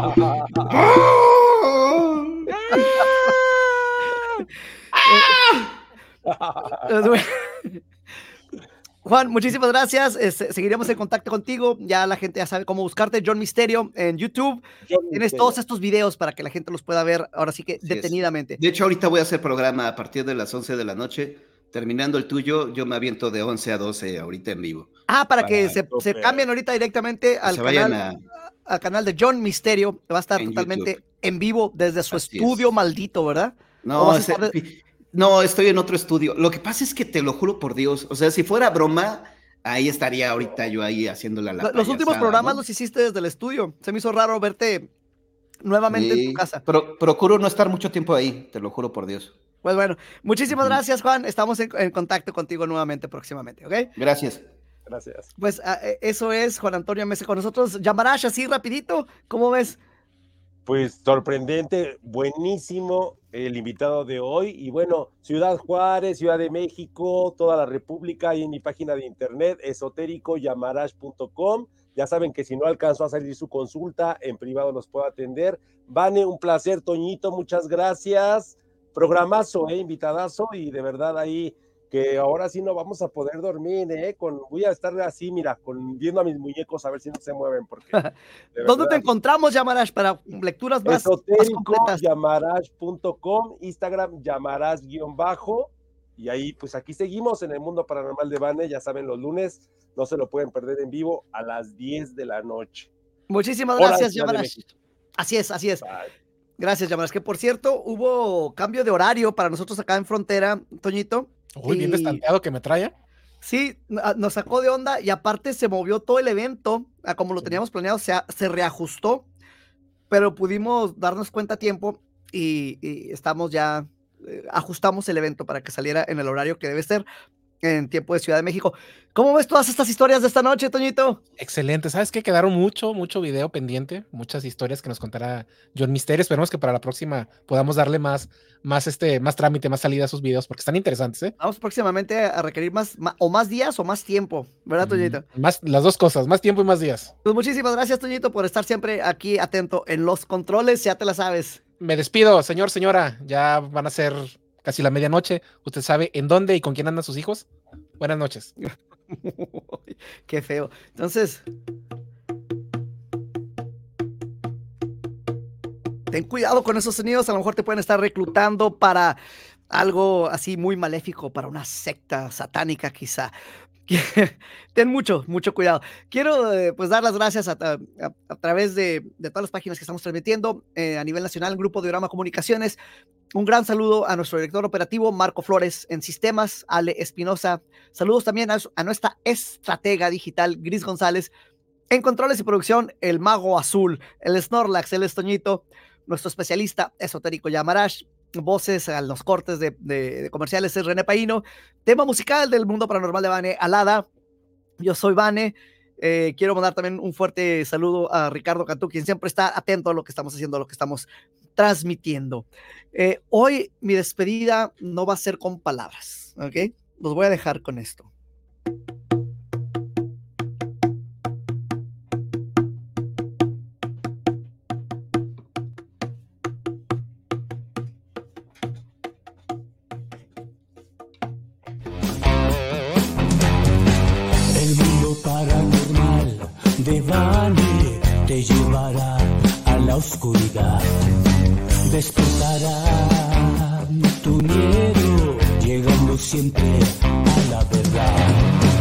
Juan, muchísimas gracias. Eh, se- seguiremos en contacto contigo. Ya la gente ya sabe cómo buscarte. John Misterio en YouTube. John Tienes Misterio. todos estos videos para que la gente los pueda ver ahora sí que Así es. detenidamente. De hecho, ahorita voy a hacer programa a partir de las once de la noche. Terminando el tuyo, yo me aviento de once a doce ahorita en vivo. Ah, para, Para que se, se súper. cambien ahorita directamente Que al se vayan canal, a... al canal de John Misterio. Que va a estar En totalmente YouTube. en vivo desde su Así estudio es. maldito, ¿verdad? ¿O No, vas a ese- estar de- no, estoy en otro estudio. Lo que pasa es que te lo juro por Dios. O sea, si fuera broma, ahí estaría ahorita yo ahí haciéndola la Lo- Los últimos payasada, programas ¿no? los hiciste desde el estudio. Se me hizo raro verte nuevamente en tu Sí, casa. Pero procuro no estar mucho tiempo ahí, te lo juro por Dios. Pues bueno, muchísimas Ujú. gracias, Juan. Estamos en, en contacto contigo nuevamente próximamente, ¿ok? Gracias. Gracias. Pues ah, eh, eso es Juan Antonio Mesa con nosotros. Yamarash, así rapidito, ¿cómo ves? Pues sorprendente, buenísimo el invitado de hoy. Y bueno, Ciudad Juárez, Ciudad de México, toda la República, y en mi página de internet, esotérico yamarash punto com. Ya saben que si no alcanzó a salir su consulta, en privado los puedo atender. Vane, un placer, Toñito, muchas gracias. Programazo, eh, invitadazo, y de verdad ahí que ahora sí no vamos a poder dormir, eh, con, voy a estar así, mira, con, viendo a mis muñecos a ver si no se mueven, porque de ¿Dónde te verdad, encontramos, Yamarash, para lecturas más, más esotérico completas? yamarash punto com, Instagram yamarash guión bajo, y ahí pues aquí seguimos en el mundo paranormal de Vane, ya saben, los lunes no se lo pueden perder en vivo a las diez de la noche. Muchísimas Hora de gracias, Ciudad de Yamarash. México. Así es, así es. Bye. Gracias, Yamarash. Que por cierto, hubo cambio de horario para nosotros acá en Frontera, Toñito. Uy, bien Y- destanteado que me trae. Sí, a- nos sacó de onda y aparte se movió todo el evento a como lo teníamos planeado, se, a- se reajustó, pero pudimos darnos cuenta a tiempo y, y estamos ya, eh, ajustamos el evento para que saliera en el horario que debe ser en tiempo de Ciudad de México. ¿Cómo ves todas estas historias de esta noche, Toñito? Excelente. ¿Sabes qué? Quedaron mucho, mucho video pendiente, muchas historias que nos contará John Misterio. Esperemos que para la próxima podamos darle más, más, este, más trámite, más salida a esos videos, porque están interesantes, ¿eh? Vamos próximamente a requerir más, ma- o más días o más tiempo, ¿verdad, Toñito? Mm, Más, las dos cosas, más tiempo y más días. Pues muchísimas gracias, Toñito, por estar siempre aquí atento en los controles, ya te la sabes. Me despido, señor, señora. Ya van a ser casi la medianoche. ¿Usted sabe en dónde y con quién andan sus hijos? Buenas noches. Qué feo. Entonces, ten cuidado con esos sonidos, a lo mejor te pueden estar reclutando para algo así muy maléfico, para una secta satánica quizá. Ten mucho, mucho cuidado. Quiero eh, pues dar las gracias a, a, a través de, de todas las páginas que estamos transmitiendo eh, a nivel nacional, el grupo de Diorama Comunicaciones. Un gran saludo a nuestro director operativo, Marco Flores, en sistemas, Ale Espinosa. Saludos también a, a nuestra estratega digital, Gris González. En controles y producción, el Mago Azul, el Snorlax, el Estoñito, nuestro especialista esotérico Yamarash. Voces a los cortes de, de, de comerciales es René Paino. Tema musical del Mundo Paranormal de Vane, Alada. Yo soy Vane. Eh, quiero mandar también un fuerte saludo a Ricardo Cantú, quien siempre está atento a lo que estamos haciendo, a lo que estamos transmitiendo. Eh, hoy mi despedida no va a ser con palabras, ¿ok? Los voy a dejar con esto. De Vane te llevará a la oscuridad, despertará tu miedo, llegando siempre a la verdad.